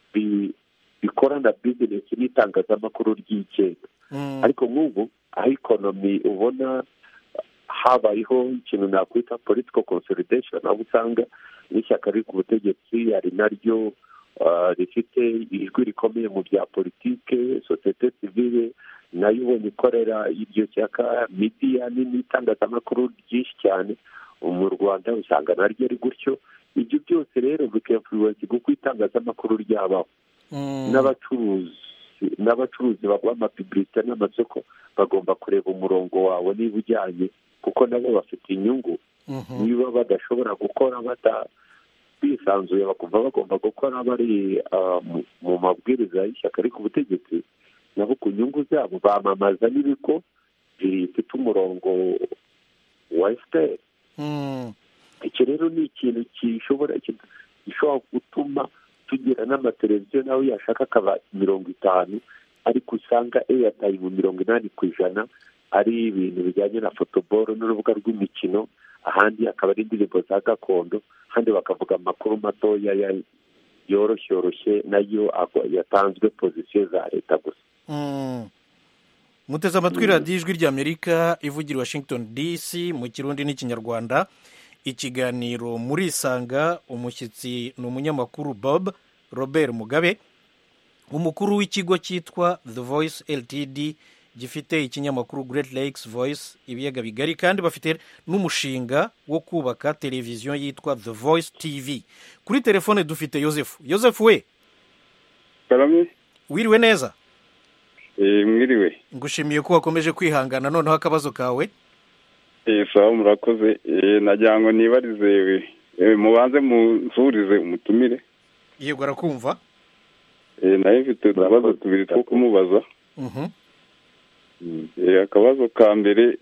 bikorana bizinesi n'itangazamakuru ryigenga. ariko nk'ubu aho ikonomi ubona habayeho ikintu nakwita political consolidation, aho usanga n'ishyaka riri ku butegetsi ari naryo rifite ijwi rikomeye mu bya politike, sosiyete sivile nayo ubonye ikorera iryo shyaka, midiya n'itangazamakuru ryinshi cyane mu Rwanda usanga naryo ari gutyo. Ibyo byose rero bikinfluence kuko itangazamakuru ryabaho, n'abacuruzi n'abacuruzi bagwa amapibilite n'amasoko bagomba kureba umurongo wawe niba ujyanye, kuko nabo bafite inyungu. Niba badashobora gukora bata bisanzuye bakumva bagomba gukora bari mu mabwiriza y'ishyaka ariko ubutegetsi, nabo ku nyungu zabo bamamaza n'ibigo bifite umurongo wa F P R. Iki rero ni ikintu gishobora gishobora gutuma tugira n'amateleviziyo nawe yashaka akaba mirongo itanu, ariko usanga airtime mirongo inani ku ijana ari ibintu bijyanye na football n'urubuga rw'imikino, ahandi akaba ari indirimbo za gakondo, ahandi bakavuga amakuru matoya yoroshye yoroshye nayo yatanzwe pozisiyo za leta gusa. Muteze amatwi radiyo ijwi ry'Amerika ivugira Washington D C mu Kirundi n'Ikinyarwanda. Ikiganiro muri Isanga, umushyitsi ni umunyamakuru Bob Robert Mugabe, umukuru w'ikigo cyitwa The Voice Ltd gifite ikinyamakuru Great Lakes Voice ibiyaga bigari, kandi bafite n'umushinga wo kubaka televiziyo yitwa The Voice T V. Kuri telefone dufite Joseph. Joseph we Karame, wiriwe neza? Eh mwiriwe. Ngushimiye ko wakomeje kwihangana, noneho akabazo kawe. Eh sawa murakoze. Eh najyango nibarize eh mubanze muzurize umutumire. Yego arakumva. Eh naye mfite utubazo tubiri two kumubaza. Mhm. Eh akabazo ka mbere,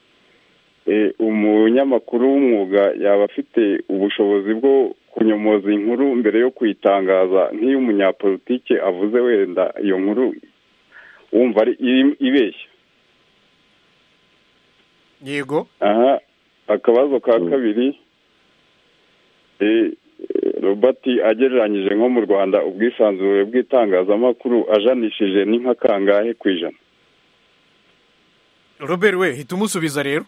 eh umunyamakuru w'umwuga yaba afite ubushobozi bwo kunyomoza inkuru mbere yo kuyitangaza, nk'iyo umunyapolitike avuze wenda iyo nkuru wumva ari ibeshya? Yego. Aha, akabazo ka kabiri, eh Robert agereranyije nko mu Rwanda ubwisanzure bw'itangazamakuru ajanishije ni nka kangahe kwijana? Robert we hita umusubiza rero.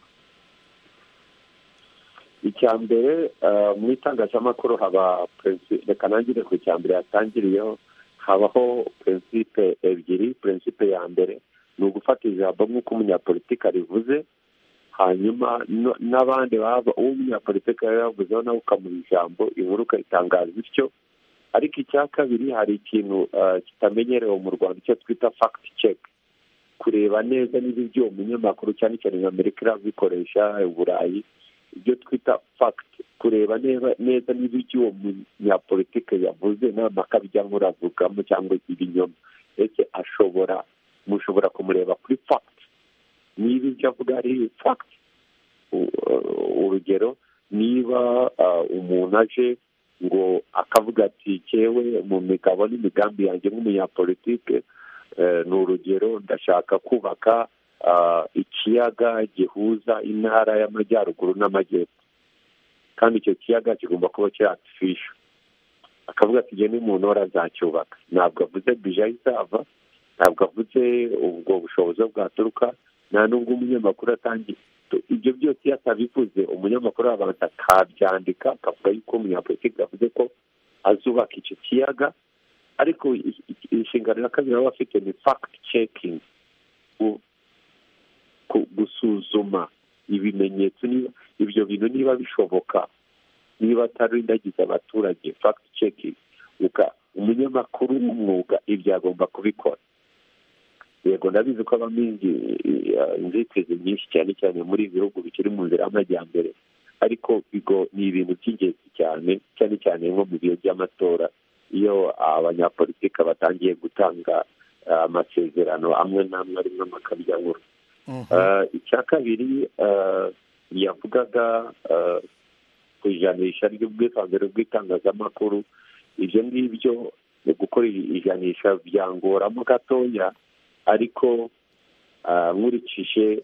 Icya mbere mu itangazamakuru haba principe, reka nangire ku cya mbere yatangiriyeho, habaho principe ebyiri. Principe ya mbere ni ugufata ijambo nk'uko umunyapolitiki arivuze, hanyuma n'abandi baba uwo umunyapolitiki yavuzeho nawe ukamuha ijambo, inkuru ukayitangaza bityo. Ariko icya kabiri, hari ikintu kitamenyerewe mu Rwanda icyo twita fact check, kureba neza niba ibyo umunyamakuru cyane cyane nka Amerika irabikoresha, Uburayi, ibyo twita fact, kureba neza niba ibyo uwo munyapolitiki yavuze n'amaka bijya muravugamo cyangwa ibinyoma, ese ashobora mushobora kumureba kuri fact niba ibyo avuga ari fact. Urugero, niba umuntu aje ngo akavuga ati cyewe mu migabo n'imigambi yanjye nk'umunyapolitike, ni urugero, ndashaka kubaka ikiyaga gihuza intara y'amajyaruguru n'amajyepfo, kandi icyo kiyaga kigomba kuba kiri artificial. Akavuga ati jye n'umuntu azacyubaka, ntabwo avuze bije izava, ntabwo avuze ubwo bushobozi bwaturuka, nta nubwo umunyamakuru atangiye. Ibyo byose iyo atabivuze, umunyamakuru abanza akabyandika akavuga yuko umunyapolitiki yavuze ko azubaka icyo kiyaga, ariko inshingano ya kabiri baba bafite ni fact checking, gusuzuma ibimenyetso niba ibyo bintu niba bishoboka, niba atari ndagize abaturage, fact checking. Umunyamakuru w'umwuga ibyo agomba kubikora. Yego ndabizi ko abamo inzitizi nyinshi cyane cyane muri ibi bihugu bikiri mu nzira y'amajyambere, ariko bigo ni ibintu by'ingenzi cyane cyane cyane nko mu bihe by'amatora, iyo abanyapolitiki batangiye gutanga amasezerano amwe n'amwe arimo amakabyankuru. Icya kabiri yavugaga ku ijanisha ry'ubwisanzure bw'itangazamakuru, ibyo ngibyo gukora ijanisha byangoramo gatoya, ariko nkurikije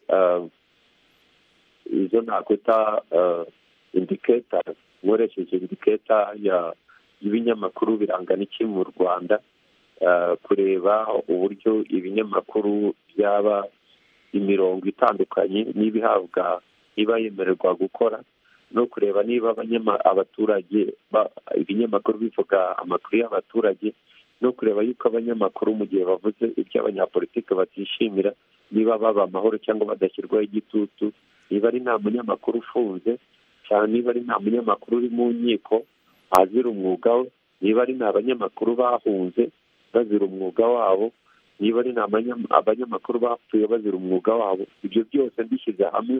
izo nakwita indiketa, nkoresheje indiketa y'ibinyamakuru birangana iki mu Rwanda, kureba uburyo ibinyamakuru byaba imirongo itandukanye n'ibihabwa niba yemererwa gukora, no kureba niba abaturage ibinyamakuru bivuga amakuru y'abaturage, no kureba yuko abanyamakuru mu gihe bavuze ibyo abanyapolitiki batishimira niba baba amahoro cyangwa badashyirwaho igitutu, niba ari nta munyamakuru ufunze cyane, niba ari nta munyamakuru uri mu nkiko azira umwuga we, niba ari nta banyamakuru bahunze bazira umwuga wabo, niba ari nta abanyamakuru bapfuye bazira umwuga wabo. Ibyo byose mbishyize hamwe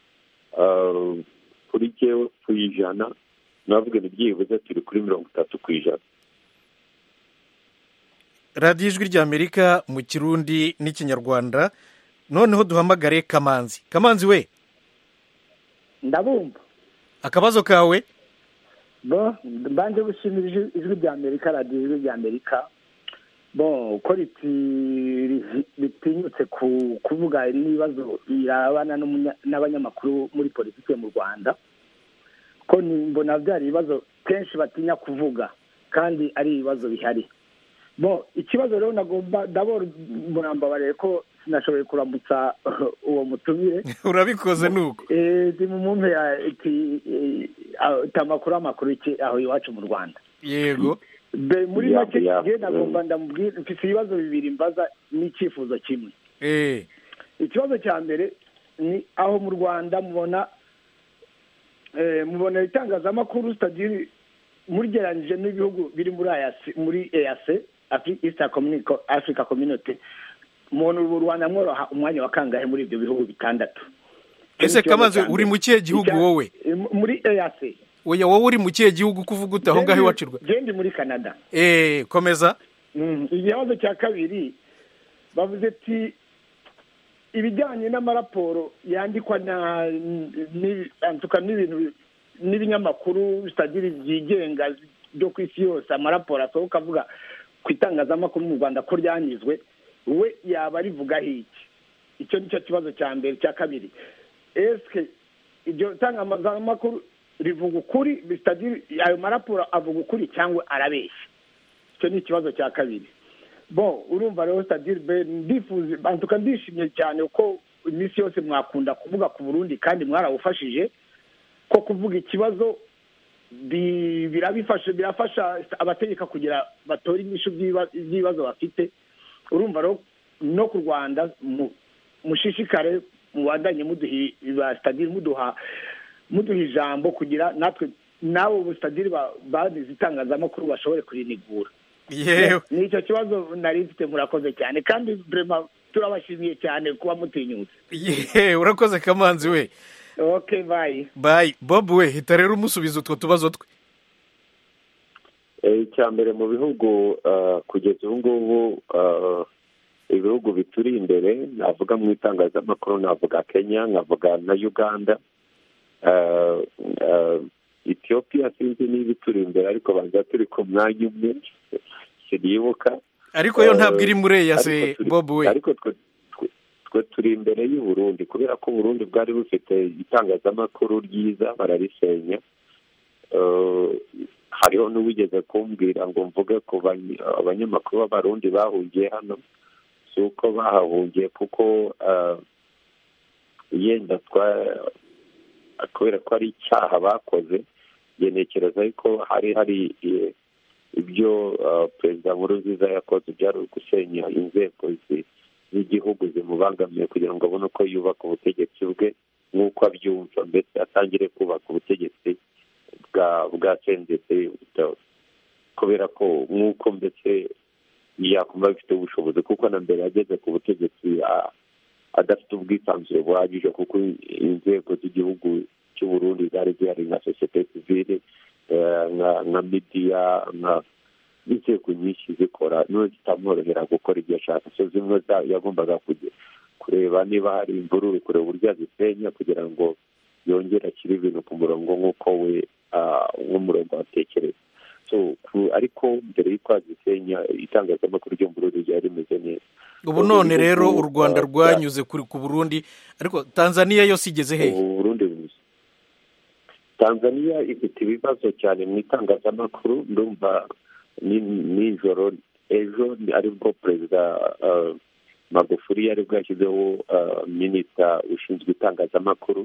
kuri jyewe ku ijana navuga ni byibuze turi kuri mirongo itatu ku ijana. radiyo ijwi ry'Amerika mu Kirundi n'Ikinyarwanda. Noneho duhamagare Kamanzi. Kamanzi we, ndabumva. Akabazo kawe? Bo mbanje gushimira ijwi ry'Amerika, radiyo ijwi ry'Amerika, bo uko ritinyutse kuvuga ibibazo birabana n'abanyamakuru muri politiki mu Rwanda, ko mbona byari ibibazo kenshi batinya kuvuga kandi ari ibibazo bihari. Bo ikibazo rero nagomba ndabona murambabarire ko sinashoboye kuramutsa uwo mutumire. Urabikoze nuko eh ndi mu mumpe ya tamakuru amakuru iki aho iwacu mu Rwanda. Yego be muri make je nagomba ndamubwira mfite ibibazo bibiri mbaza n'icyifuzo kimwe. Eh ikibazo cya mbere ni aho mu Rwanda mubona eh mubona itangazamakuru stadiri murigeranyije n'ibihugu biri muri ayasi muri E A C East Africa Community, umuntu u Rwanda mworoha umwanya wa kangahe muri ibyo bihugu bitandatu? Ese Kamanzi uri mu kihe gihugu wowe? Muri E A C. Oya wowe uri mu kihe gihugu kuvuga utaho ngaho iwacirwa? Gende muri Canada. Eh komeza. Mm ikibazo cya kabiri bavuze ati ibijyanye n'amaraporo yandikwa na ni antuka n'ibintu n'ibinyamakuru bitagiri byigenga byo ku isi yose, amaraporo asohoka avuga ku itangazamakuru mu Rwanda ko ryanyizwe, we yaba rivuga iki? Icyo nicyo kibazo cya mbere. Cya kabiri, eske ibyo itangazamakuru rivuga ukuri, bitagiri ayo maraporo avuga ukuri cyangwa arabeshya? Icyo ni ikibazo cya kabiri. Bon urumva rero stadire be ndifuze antuka ndishimye cyane uko iminsi yose mwakunda kuvuga ku Burundi kandi mwarawufashije ko kuvuga ikibazo birabifasha birafasha abategeka kugira batora inyishu by'ibibazo bafite. Urumva rero no ku Rwanda mushishikare mubandanye muduhi stadire muduha muduha ijambo kugira natwe nabo ubustadire bazize itangazamakuru bashobore kurinigura. Yewe nicyo kibazo nari mfite. Murakoze cyane kandi vraiment turabashimiye cyane kuba mutinyutse. Yewe urakoze Kamanzi we. Okay bye. Bye. Bob we hita rero umusubizo utwo tubazo twe. Eh icya mbere mu bihugu kugeza ubu ngubu ibihugu bituri imbere navuga mu itangazamakuru, navuga Kenya, navuga na Uganda, Ethiopia sinzi niba turi imbere ariko banza turi ku mwanya umwe sinibuka, ariko yo ntabwo iri muri ya se Bob we. Ariko twe turi imbere y'u Burundi kubera ko Burundi bwari bufite itangazamakuru ryiza bararisenya. Hariho n'uwigeze kumbwira ngo mvuge ku abanyamakuru b'abarundi bahungiye hano, si uko bahahungiye kuko yenda kubera ko ari icyaha bakoze, yenekereza ko hari hari ibyo perezida Nkurunziza yakoze byari gusenya inzego z'igihugu zimubangamiye kugira ngo abone uko yubaka ubutegetsi bwe nk'uko abyumva, mbese atangire kubaka ubutegetsi bwa bwa sendetse, kubera ko nk'uko mbese yakumva bifite ubushobozi, kuko na mbere yageze ku butegetsi adafite ubwisanzure buhagije, kuko inzego z'igihugu cy'u Burundi zari zihari nka sosiyete sivile, nka midiya, nka inzego nyinshi zikora niyo zitamworohera gukora ibyo ashaka. So zimwe yagombaga kureba niba hari imvururu, kureba uburyo azisenya kugira ngo yongere ashyire ibintu ku murongo nk'uko we nk'umurongo watekereza. So ariko mbere y'uko azisenya itangazamakuru ryo mu Burundi ryari rimeze neza. Ubu none rero u Rwanda rwanyuze kuri ku Burundi, ariko Tanzania yo sigeze he? Burundi Tanzania ifite ibibazo cyane mu itangazamakuru. Ndumva nijoro ejo aribwo perezida Magufuli yari bwashyizeho minisita ushinzwe itangazamakuru,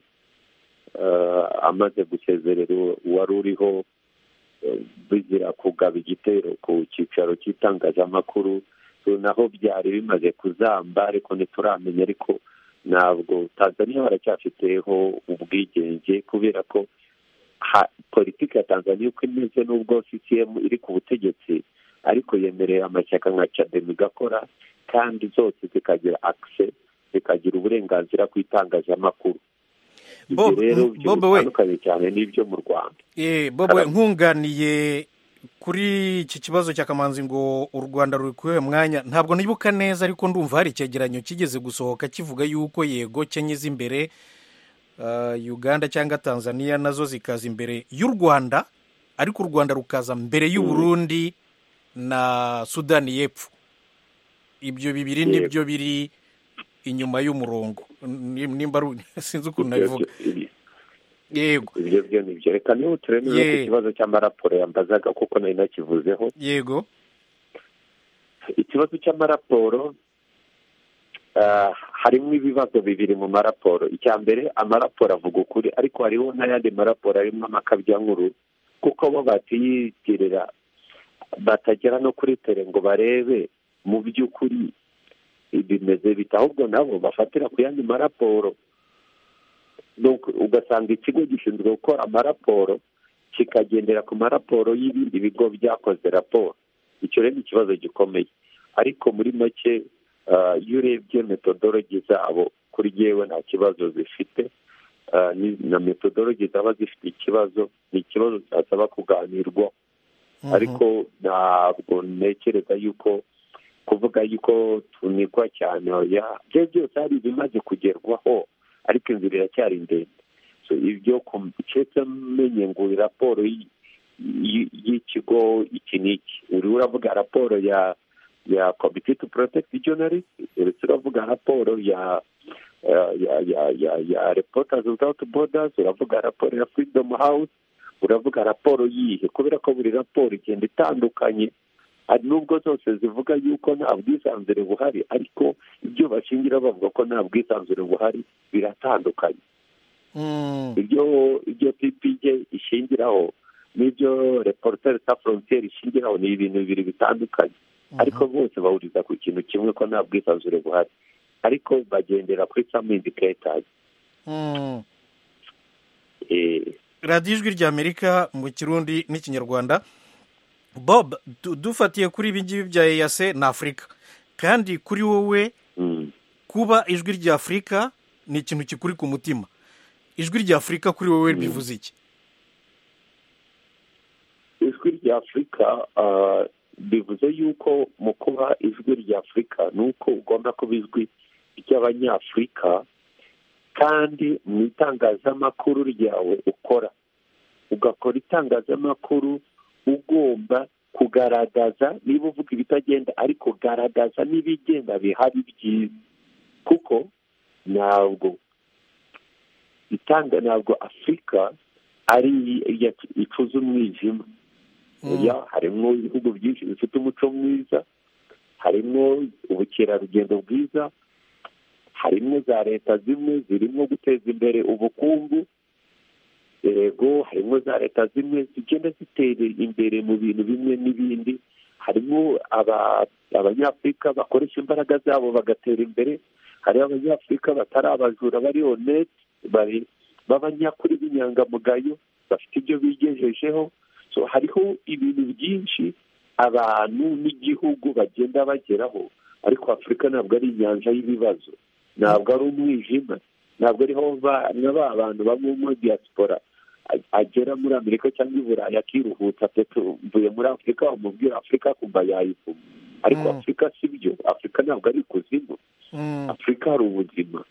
amaze gusezerera uwari uriho bizira kugaba igitero ku cyicaro cy'itangazamakuru. Naho byari bimaze kuzamba, ariko ntituramenya, ariko ntabwo Tanzania baracyafiteho ubwigenge, kubera ko politiki ya Tanzania uko imeze, n'ubwo C C M iri ku butegetsi, ariko yemerera amashyaka nka Chadema igakora, kandi zose zikagira access, zikagira uburenganzira ku itangazamakuru. Bob bitandukanye cyane n'ibyo mu Rwanda. Eh Bob, nkunganiye kuri iki kibazo cya Kamanzi ngo u Rwanda ruri kuwe mwanya, ntabwo nibuka neza, ariko ndumva hari icyegeranyo kigeze gusohoka kivuga yuko yego Kenya imbere, Uh, Uganda cyangwa Tanzania nazo zikaza imbere y'u Rwanda, ariko u Rwanda rukaza mbere y'u Burundi na Sudani y'Epfo. Ibyo bibiri nibyo biri inyuma y'umurongo, nimba sinzi ukuntu nabivuga. Yego, ibyo byo nibyo. Reka niho turemeye ku kibazo cy'amaraporo yambazaga, kuko nari nakivuzeho. Yego, ikibazo cy'amaraporo harimo ibibazo bibiri mu maraporo. Icya mbere, amaraporo avuga ukuri, ariko hariho n'ayandi maraporo arimo amakabyankuru, kuko bo batiyitirira, batagera no kuri tere ngo barebe mu by'ukuri bimeze bita, ahubwo nabo bafatira ku yandi maraporo. Ugasanga ikigo gishinzwe gukora amaraporo kikagendera ku maraporo y'ibindi bigo byakoze raporo. Icyo rero ni ikibazo gikomeye, ariko muri make iyo urebye metodologi zabo, kuri yewe nta kibazo zifite, na metodologi zaba zifite ikibazo, ni ikibazo cyasaba kuganirwaho. Ariko ntabwo ntekereza yuko kuvuga yuko tunikwa cyane, byo byose hari ibimaze kugerwaho, ariko inzira iracyari ndende. So ibyo keretse menye ngo raporo y'ikigo iki n'iki, uri uravuga raporo ya ya Committee to Protect Journalists, uretse uravuga raporo ya ya ya ya ya Reporters Without Borders, uravuga raporo ya Freedom House, uravuga raporo yihe, kubera ko buri raporo igenda itandukanye. Hari nubwo zose zivuga yuko nta bwisanzure buhari, ariko ibyo bashingira bavuga ko nta bwisanzure buhari biratandukanye. ibyo ibyo P P J ishingiraho n'ibyo Reporters Sans Frontières ishingiraho ni ibintu bibiri bitandukanye. Ariko bose bahuriza ku kintu kimwe, ko nta bwisanzure buhari, ariko bagendera kuri some indicators. radiyo ijwi ry'Amerika mu Kirundi n'Ikinyarwanda. Bob, dufatiye kuri ibi ngibi bya E A C na Afurika, kandi kuri wowe kuba ijwi ry'Afurika ni ikintu kikuri ku mutima, ijwi ry'Afurika kuri wowe bivuze iki? Ijwi ry'Afurika bivuze yuko mu kuba ijwi ry'Afurika ni uko ugomba kuba ijwi ry'Abanyafurika, kandi mu itangazamakuru ryawe ukora ugakora itangazamakuru ugomba kugaragaza, niba uvuga ibitagenda ariko garagaza n'ibigenda bihari byiza, kuko ntabwo itanga ntabwo Afurika ari icuza umwijima. Harimo ibihugu byinshi bifite umuco mwiza, harimo ubukerarugendo bwiza, harimo za leta zimwe zirimo guteza imbere ubukungu, yego harimo za leta zimwe zigenda zitera imbere mu bintu bimwe n'ibindi, harimo abanyafurika bakoresha imbaraga zabo bagatera imbere, hari abanyafurika batari abajura bari honete, bari b'abanyakuri b'inyangamugayo bafite ibyo bigejejeho. So hariho ibintu byinshi abantu n'igihugu bagenda bageraho, ariko Afurika ntabwo ari inyanja y'ibibazo, ntabwo ari umwijima, ntabwo ariho na ba bantu bamwe muri diaspora agera muri Amerika cyangwa i Burayi akiruhuta peto mvuye muri Afurika bamubwira Afurika kumva yayivuma, ariko Afurika si byo, Afurika ntabwo ari kuzimu, Afurika hari ubuzima,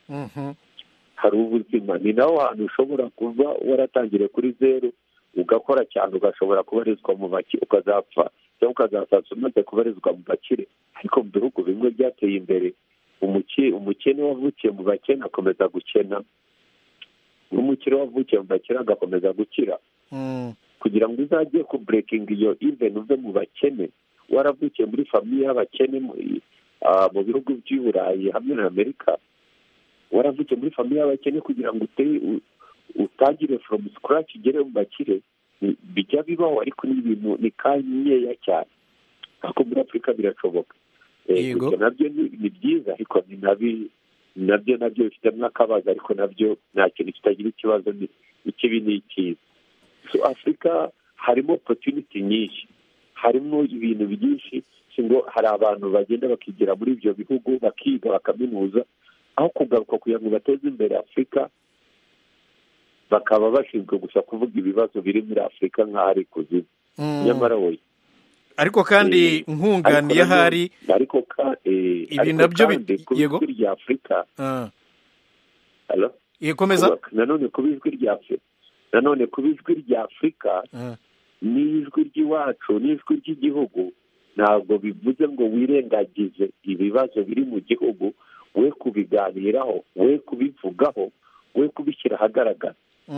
hari ubuzima. Ni naho hantu ushobora kuba waratangire kuri zeru ugakora cyane ugashobora kubarizwa mu bakire, ukazapfa cyangwa ukazasaza umaze kubarizwa mu bakire. Ariko mu bihugu bimwe byateye imbere umukene wavukiye mu bakene akomeza gukena, n'umukire wavukiye mu bakire agakomeza gukira. Kugira ngo uzajye ku burekingi iyo iveni uve mu bakene waravukiye muri famiye y'abakene mu bihugu by'i Burayi hamwe na Amerika, waravukiye muri famiye y'abakene kugira ngo utangire from scratch ugere mu bakire, bijya bibaho, ariko ni ibintu ni kanyeya cyane. Ariko muri Afurika birashoboka. Ibyo nabyo ni byiza, ariko ni nabi nabyo nabyo bifitemo akabazo, ariko nabyo nta kintu kitagira ikibazo, ikibi ni icyiza. So Afurika harimo opportunity nyinshi, harimo ibintu byinshi, ngo hari abantu bagenda bakigira muri ibyo bihugu bakiga bakaminuza, aho kugaruka kugira ngo bateze imbere Afurika, bakaba bashinzwe gusa kuvuga ibibazo biri muri Afurika nk'aho ari kuzimu. Nyamara wowe ariko kandi nkunganiye ahari ariko ibi nabyo yego rya Afurika halo yekomeza nanone ku bijwi rya Afurika nanone ku bijwi rya Afurika n'ijwi ry'iwacu n'ijwi ry'igihugu, ntabwo bivuze ngo wirengagize ibibazo biri mu gihugu, we kubiganiraho, we kubivugaho, we kubishyira ahagaragara.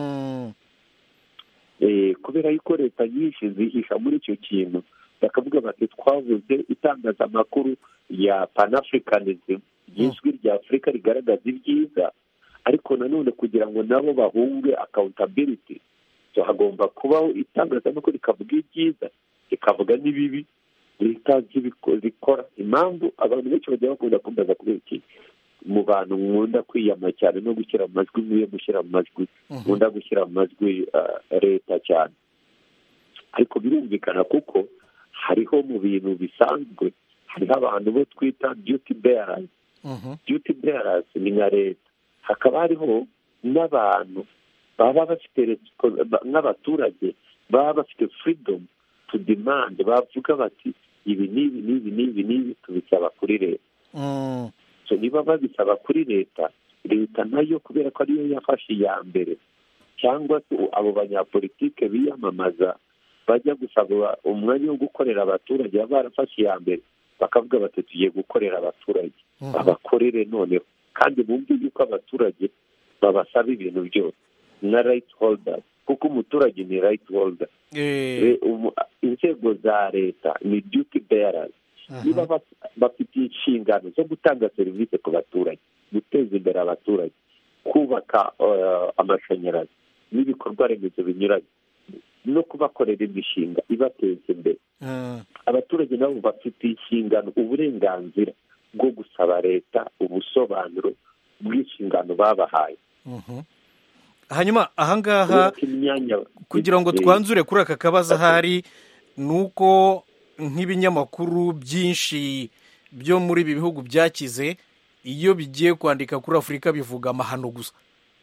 Kubera yuko leta nyinshi zihisha muri icyo kintu, bakavuga bati twavuze itangazamakuru ya panafricanism, ry'ijwi rya Afurika rigaragaza ibyiza, ariko nanone kugira ngo nabo bahunge accountability, so hagomba kubaho itangazamakuru rikavuga ibyiza rikavuga n'ibibi leta zikora. Impamvu abantu benshi bajya bakunda kumbaza kubera iki mu bantu nkunda kwiyama cyane no gushyira mu majwi, nkwiye gushyira mu majwi, nkunda gushyira mu majwi leta cyane, ariko birumvikana kuko hariho mu bintu bisanzwe hariho abantu bo twita duty bearers. Duty bearers ni nka leta, hakaba hariho n'abantu baba bafite nk'abaturage baba bafite freedom to demand, bavuga bati ibi n'ibi n'ibi n'ibi n'ibi tubisaba kuri leta. So niba babisaba kuri leta, leta nayo kubera ko ariyo yafashe iya mbere, cyangwa se abo banyapolitike biyamamaza bajya gusaba umwanya wo gukorera abaturage, baba barafashe iya mbere bakavuga bati tugiye gukorera abaturage, abakorere noneho, kandi bumve yuko abaturage babasaba ibintu byose na right holders, kuko umuturage ni right holder. Inzego za leta ni duty bearers, niba bafite inshingano zo gutanga serivisi ku baturage, guteza imbere abaturage, kubaka amashanyarazi n'ibikorwa remezo binyuranye, no kubakorera imishinga ibateza imbere. Abaturage nabo bafite inshingano, uburenganzira bwo gusaba leta ubusobanuro bw'inshingano babahaye. Hanyuma ahangaha kugira ngo twanzure kuri aka kabazo ahari, ni uko nk'ibinyamakuru byinshi byo muri ibi bihugu byakize, iyo bigiye kwandika kuri Afurika bivuga amahano gusa.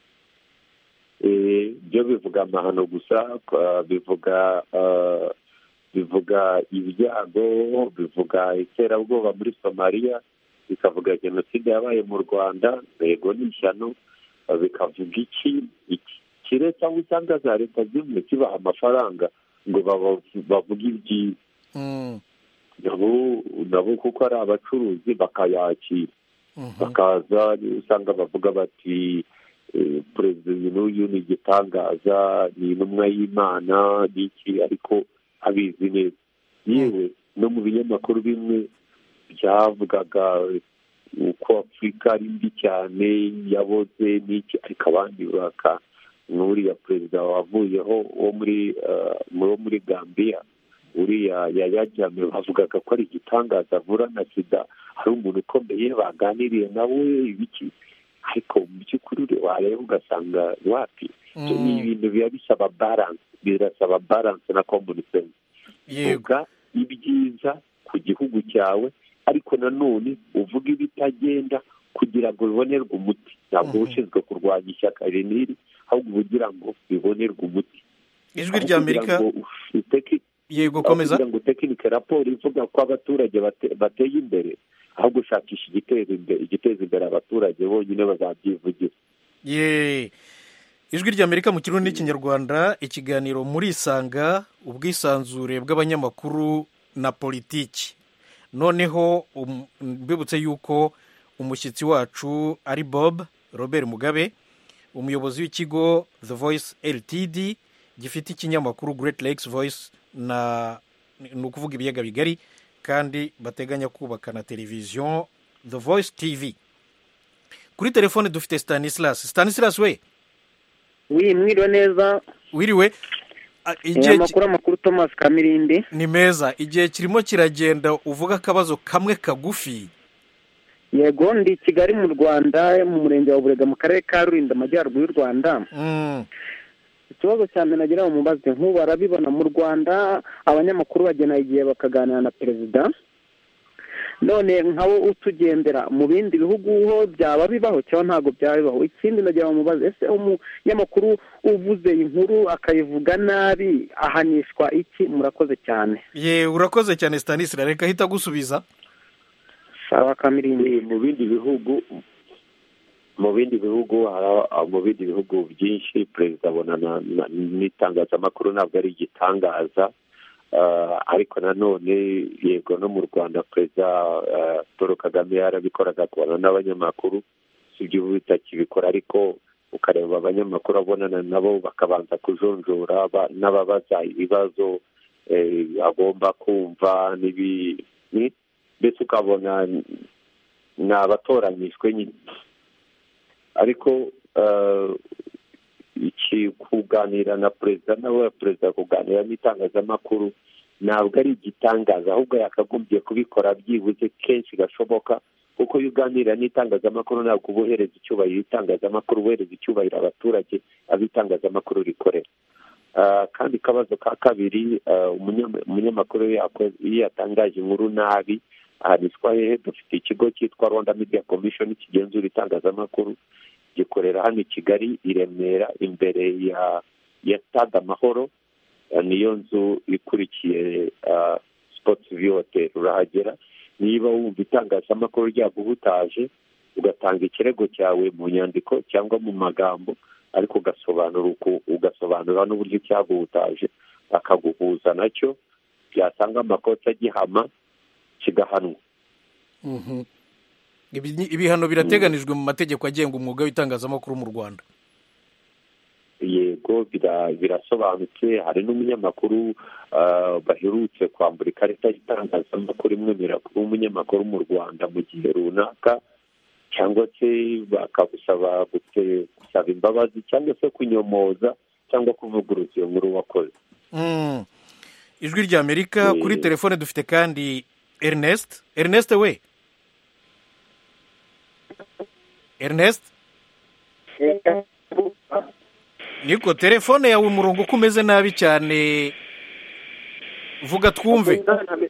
Byo bivuga amahano gusa, bivuga bivuga ibyago, bivuga iterabwoba muri Somalia, bikavuga jenoside yabaye mu Rwanda, yego n'ishyano, bikavuga iki ikire cyangwa usanga za leta zimwe kibaha amafaranga ngo bavuge ibyiza. nabo kuko ari abacuruzi bakayakira, bakaza usanga bavuga bati perezida n'uyu ni igitangaza, ni intumwa y'Imana n'iki, ariko abizi neza. Yewe no mu binyamakuru bimwe byavugaga uko Afurika ari mbi cyane, yaboze n'iki, ariko abandi n'uriya perezida wavuyeho wo muri wo muri Gambia uriya Yaya Jammeh bavugaga ko ari igitangaza avura na sida, hari umuntu ukomeye baganiriye nawe ibiki, ariko mu by'ukuri wareba ugasanga wapi. Ni ibintu biba bisaba balance, birasaba balance na common sense. Vuga ibyiza ku gihugu cyawe, ariko nanone uvuga ibitagenda kugira ngo bibonerwe umuti. Ntabwo ushinzwe kurwanya ishyaka riniri, ahubwo ugira ngo bibonerwe umuti. Ijwi rya Amerika yego komeza kugira ngo tekinike raporo ivuga ko abaturage bateye imbere, ahubwo ushakisha igiteza imbere igiteza imbere abaturage bonyine bazabyivugira. ye Ijwi rya Amerika mu Kirundi n'Ikinyarwanda, ikiganiro muri Isanga, ubwisanzure bw'abanyamakuru na politiki. Noneho mbibutse yuko umushyitsi wacu ari Bob Robert Mugabe, umuyobozi w'ikigo The Voice L T D gifite ikinyamakuru Great Lakes Voice, na ni ukuvuga ibiyaga bigari, kandi bateganya kubaka na televiziyo The Voice T V. Kuri telefone dufite Stanislas. Stanislas we wi mwiriwe neza. Wiriwe. Igihe makuru makuru Thomas Kamirindi. Ni meza. Igihe kirimo kiragenda, uvuga akabazo kamwe kagufi. Yego, ndi Kigali mu Rwanda, mu murenge wa Burega mu karere ka Rulindo amajyaruguru y'u Rwanda. Mm. Ikibazo cyane nagira mu mubaze, nk'ubu barabibona mu Rwanda abanyamakuru bagena igihe bakaganira na perezida, none nkawo utugendera mu bindi bihugu ho byaba bibaho cyangwa ntabwo byaba bibaho? Ikindi nagira mu mubaze, ese umunyamakuru uvuze inkuru akayivuga nabi ahanishwa iki? Murakoze cyane. Ye urakoze cyane Stanislas, reka hita gusubiza. Sawa Kamirindi. Mu bindi bihugu mu bindi bihugu mu bindi bihugu byinshi perezida abonana n'itangazamakuru, ntabwo ari igitangaza. Ariko nanone yego no mu Rwanda perezida Paul Kagame yarabikoraga kubona n'abanyamakuru, si ibyo bitakibikora, ariko ukareba abanyamakuru abonana nabo bakabanza kujonjora n'ababaza ibibazo agomba kumva n'ibi, mbese ukabona ni abatoranyijwe nyine. Ariko iki kuganira na perezida nawe perezida kuganira n'itangazamakuru ntabwo ari igitangaza, ahubwo yakagombye kubikora byibuze kenshi gashoboka, kuko iyo uganira n'itangazamakuru ntabwo ubohereza icyubahiro itangazamakuru, ubohereza icyubahiro abaturage abitangazamakuru rikorera. Kandi kabazo ka kabiri, umunyamakuru iyo yatangaje inkuru nabi ahanishwa hehe? Dufite ikigo cyitwa Rwanda Media Commission kigenzura itangazamakuru, gikorera hano i Kigali i Remera imbere ya ya Stade Amahoro, niyo nzu ikurikiye Sports View Hotel. Urahagera, niba wumva itangazamakuru ryaguhutaje ugatanga ikirego cyawe mu nyandiko cyangwa mu magambo, ariko ugasobanura ugasobanura n'uburyo cyaguhutaje, akaguhuza nacyo, byasanga amakosa gihama kigahanwa. Mhm. Ibihano birateganijwe mu mategeko agenga umwuga w'itangazamakuru mu Rwanda. Yego, birasobanutse. Hari n'umunyamakuru baherutse kwambura ikarita y'itangazamakuru imwemerera kuba umunyamakuru mu Rwanda mu gihe runaka, cyangwa se bakagusaba gusaba imbabazi cyangwa se kunyomoza cyangwa kuvuguruza iyo nkuru wakoze. Mm. Ijwi rya Amerika. Kuri telefone dufite kandi Ernest. Ernest we Ernest, niko telefone yawe umurongo kumeze nabi cyane, vuga twumve.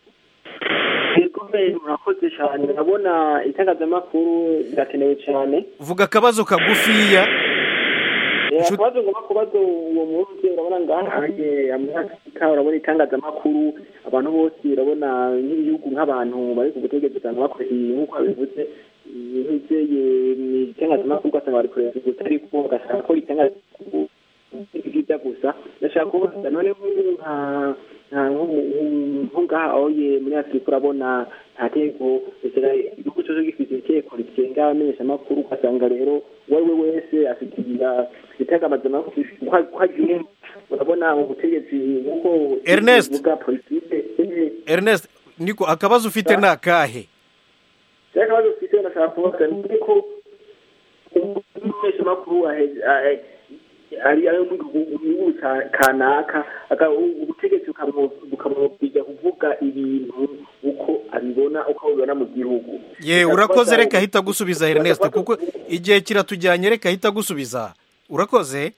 Murakoze cyane, ndabona itangazamakuru birakenewe cyane. Vuga akabazo kagufiya. Akabazo ngomba kubaza uwo munsi, urabona ngaha Amerika, urabona itangazamakuru abantu bose, urabona nk'ibihugu nk'abantu bari ku butegetsi usanga bakoresha nk'uko babivuze ibizeye itangazamakuru, ugasanga bari koresha utari ko ugasanga ko itangazamakuru ibyiza gusa. Ndashaka kubaza none nka nko ngaha aho muri Afurika urabona nta tegeko, igihugu cyose gifite itegeko rigenga abamenyeshamakuru, ugasanga rero wowe wese afite itangazamakuru kwagiye, urabona ubutegetsi nk'uko Ernest Ernest niko akabazo ufite nakahe? Akabazo ufite ndashaka kubaza niko umumenyeshamakuru ari ayo mu gihugu kanaka ubutegetsi bukamubwira kuvuga ibintu uko abibona uko abibona mu gihugu. ye urakoze, reka ahita gusubiza Ernest kuko igihe kiratujyanye, reka ahita gusubiza. Urakoze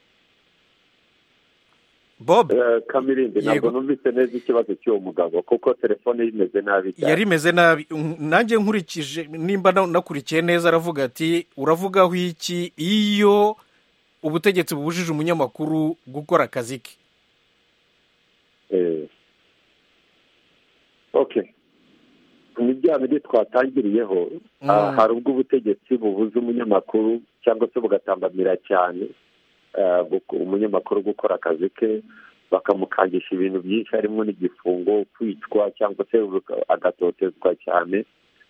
Bob. Kamirindi, ntabwo numvise neza ikibazo cy'uwo mugabo kuko telefone imeze nabi cyane. yari imeze nabi, nanjye nkurikije nimba nakurikiye neza aravuga ati uravugaho iki iyo ubutegetsi bubujije umunyamakuru gukora akazi ke? eh okay, ni bya bindi twatangiriyeho. Hari ubwo ubutegetsi bubuza umunyamakuru cyangwa se bugatambamira cyane umunyamakuru gukora akazi ke, bakamukangisha ibintu byinshi harimo n'igifungo, kwicwa cyangwa se agatotezwa cyane.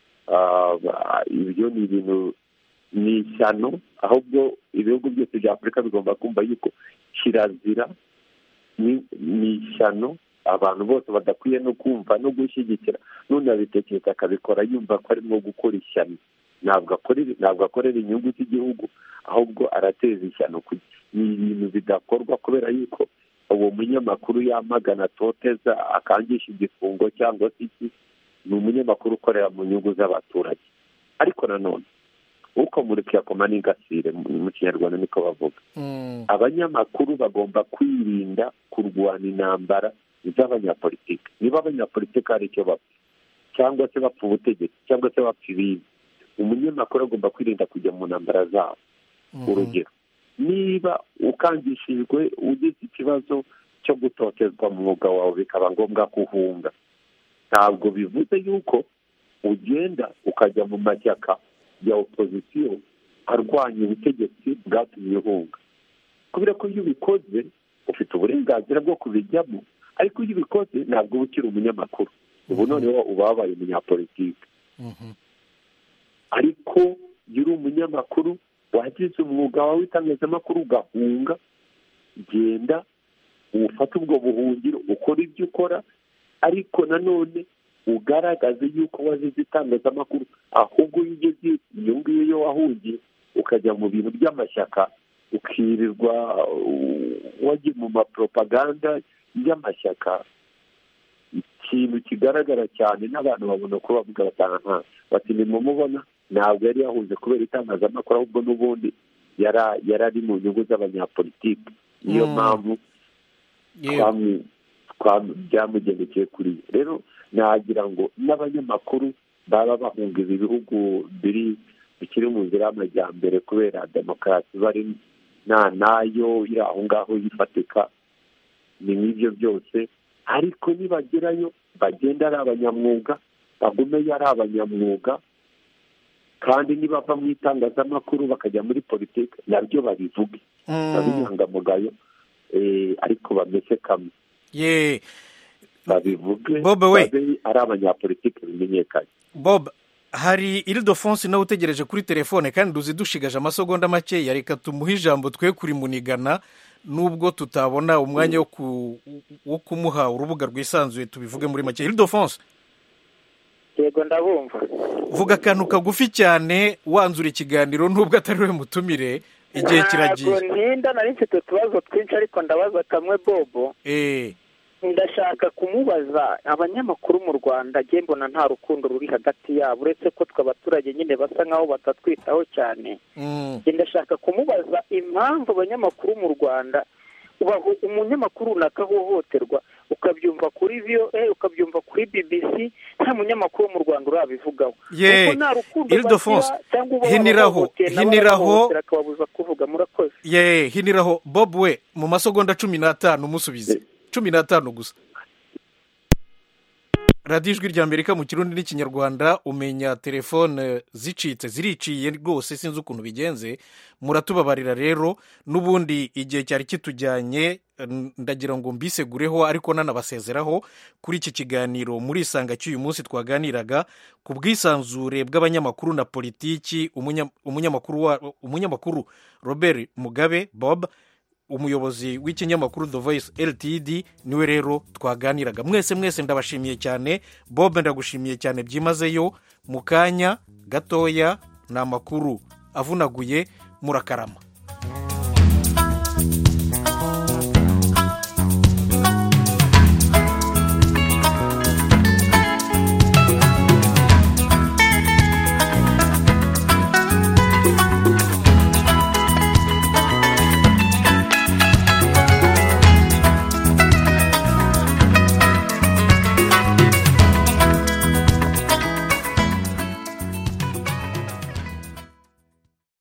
Ibyo ni ibintu ni ishyano, ahubwo ibihugu byose bya Afurika bigomba kumva yuko kirazira, ni ishyano abantu bose badakwiye no kumva no gushyigikira, none abitekereza akabikora yumva ko arimo gukora ishyano. Ntabwo akorera inyungu z'igihugu, ahubwo arateza ishyano. Ni ibintu bidakorwa kubera yuko uwo munyamakuru yamagana, atoteza, akangisha igifungo cyangwa se iki, ni umunyamakuru ukorera mu nyungu z'abaturage. Ariko nanone uko muriki yakoma n'ingasire mu Kinyarwanda niko bavuga. Abanyamakuru bagomba kwirinda kurwana intambara z'abanyapolitiki. Niba abanyapolitiki hari icyo bapfa cyangwa se bapfa ubutegetsi cyangwa se bapfa ibindi, umunyamakuru agomba kwirinda kujya mu ntambara zabo. Urugero, niba ukangishijwe ugize ikibazo cyo gutotezwa mu mwuga wawe bikaba ngombwa kuhunga, ntabwo bivuze yuko ugenda ukajya mu mashyaka ya opozisiyo arwanya ubutegetsi bwatumye uhunga, kubera ko iyo ubikoze ufite uburenganzira bwo kubijyamo, ariko iyo ubikoze ntabwo uba ukiri umunyamakuru, ubu noneho uba wabaye umunyapolitiki. ariko iyo uri umunyamakuru wagize umwuga wawe w'itangazamakuru ugahunga, genda ufate ubwo buhungiro ukora ibyo ukora, ariko nanone ugaragaze yuko wazize itangazamakuru. Ahubwo iyo ugeze iyo ngiyo iyo wahungiye ukajya mu bintu by'amashyaka, ukirirwa wagiye mu mapropaganda y'amashyaka, ikintu kigaragara cyane n'abantu babona ko bavuga batanga bati nimumubona ntabwo yari yahunze kubera itangazamakuru, ahubwo n'ubundi yari ari mu nyungu z'abanyapolitiki. Niyo mpamvu byamugendekeye kuri rero nagira ngo n'abanyamakuru baba bahunga ibi bihugu biri bikiri mu nzira y'amajyambere kubera demokarasi bari nta nayo iri aho ngaho yifatika, ni nk'ibyo byose. Ariko nibagerayo bagenda ari abanyamwuga, bagumeyo ari abanyamwuga, kandi nibava mu itangazamakuru bakajya muri politiki nabyo babivuge babinyangamugayo, ariko bameze kamwe babivuge babe ari abanyapolitiki bimenyekanye. Bob, hari Ildefonse nawe utegereje kuri telefone kandi duzi dushigaje amasegonda make, reka tumuhe ijambo twe kuri munigana nubwo tutabona umwanya wo kumuha urubuga rwisanzuye tubivuge muri make. Ildefonse, yego ndabumva. Vuga akantu kagufi cyane wanzura ikiganiro nubwo atari we mutumire, igihe kiragiye. Ntabwo ntinda nari mfite utubazo twinshi ariko ndabaza kamwe Bobo. Eh. Ndashaka kumubaza abanyamakuru mu Rwanda, ngiye mbona nta rukundo ruri hagati yabo uretse ko twe abaturage nyine basa nkaho batatwitaho cyane. Ndashaka kumubaza impamvu abanyamakuru mu Rwanda umunyamakuru runaka ahohoterwa ukabyumva kuri V O A ukabyumva kuri B B C, nta munyamakuru mu Rwanda urabivugaho. Ye Ildefonse, hiniraho hiniraho akababuza kuvuga. Murakoze. Ye hiniraho Bob, we mu masegonda cumi n'atanu musubize, cumi n'atanu gusa. radiyo ijwi rya Amerika mu Kirundi n'Ikinyarwanda. Umenya telefone zicitse ziriciye rwose sinzi ukuntu bigenze, muratubabarira rero. N'ubundi igihe cyari kitujyanye, ndagira ngo mbisegureho ariko nanabasezeraho kuri iki kiganiro muri isanga cy'uyu munsi twaganiraga ku bwisanzure bw'abanyamakuru na politiki. Umunyamakuru umunyamakuru Robert Mugabe Bob, umuyobozi w'ikinyamakuru The Voice Ltd, niwe rero twaganiraga. Mwese mwese ndabashimiye cyane. Bob, ndagushimiye cyane byimazeyo. Mu kanya gatoya ni amakuru avunaguye. Murakarama.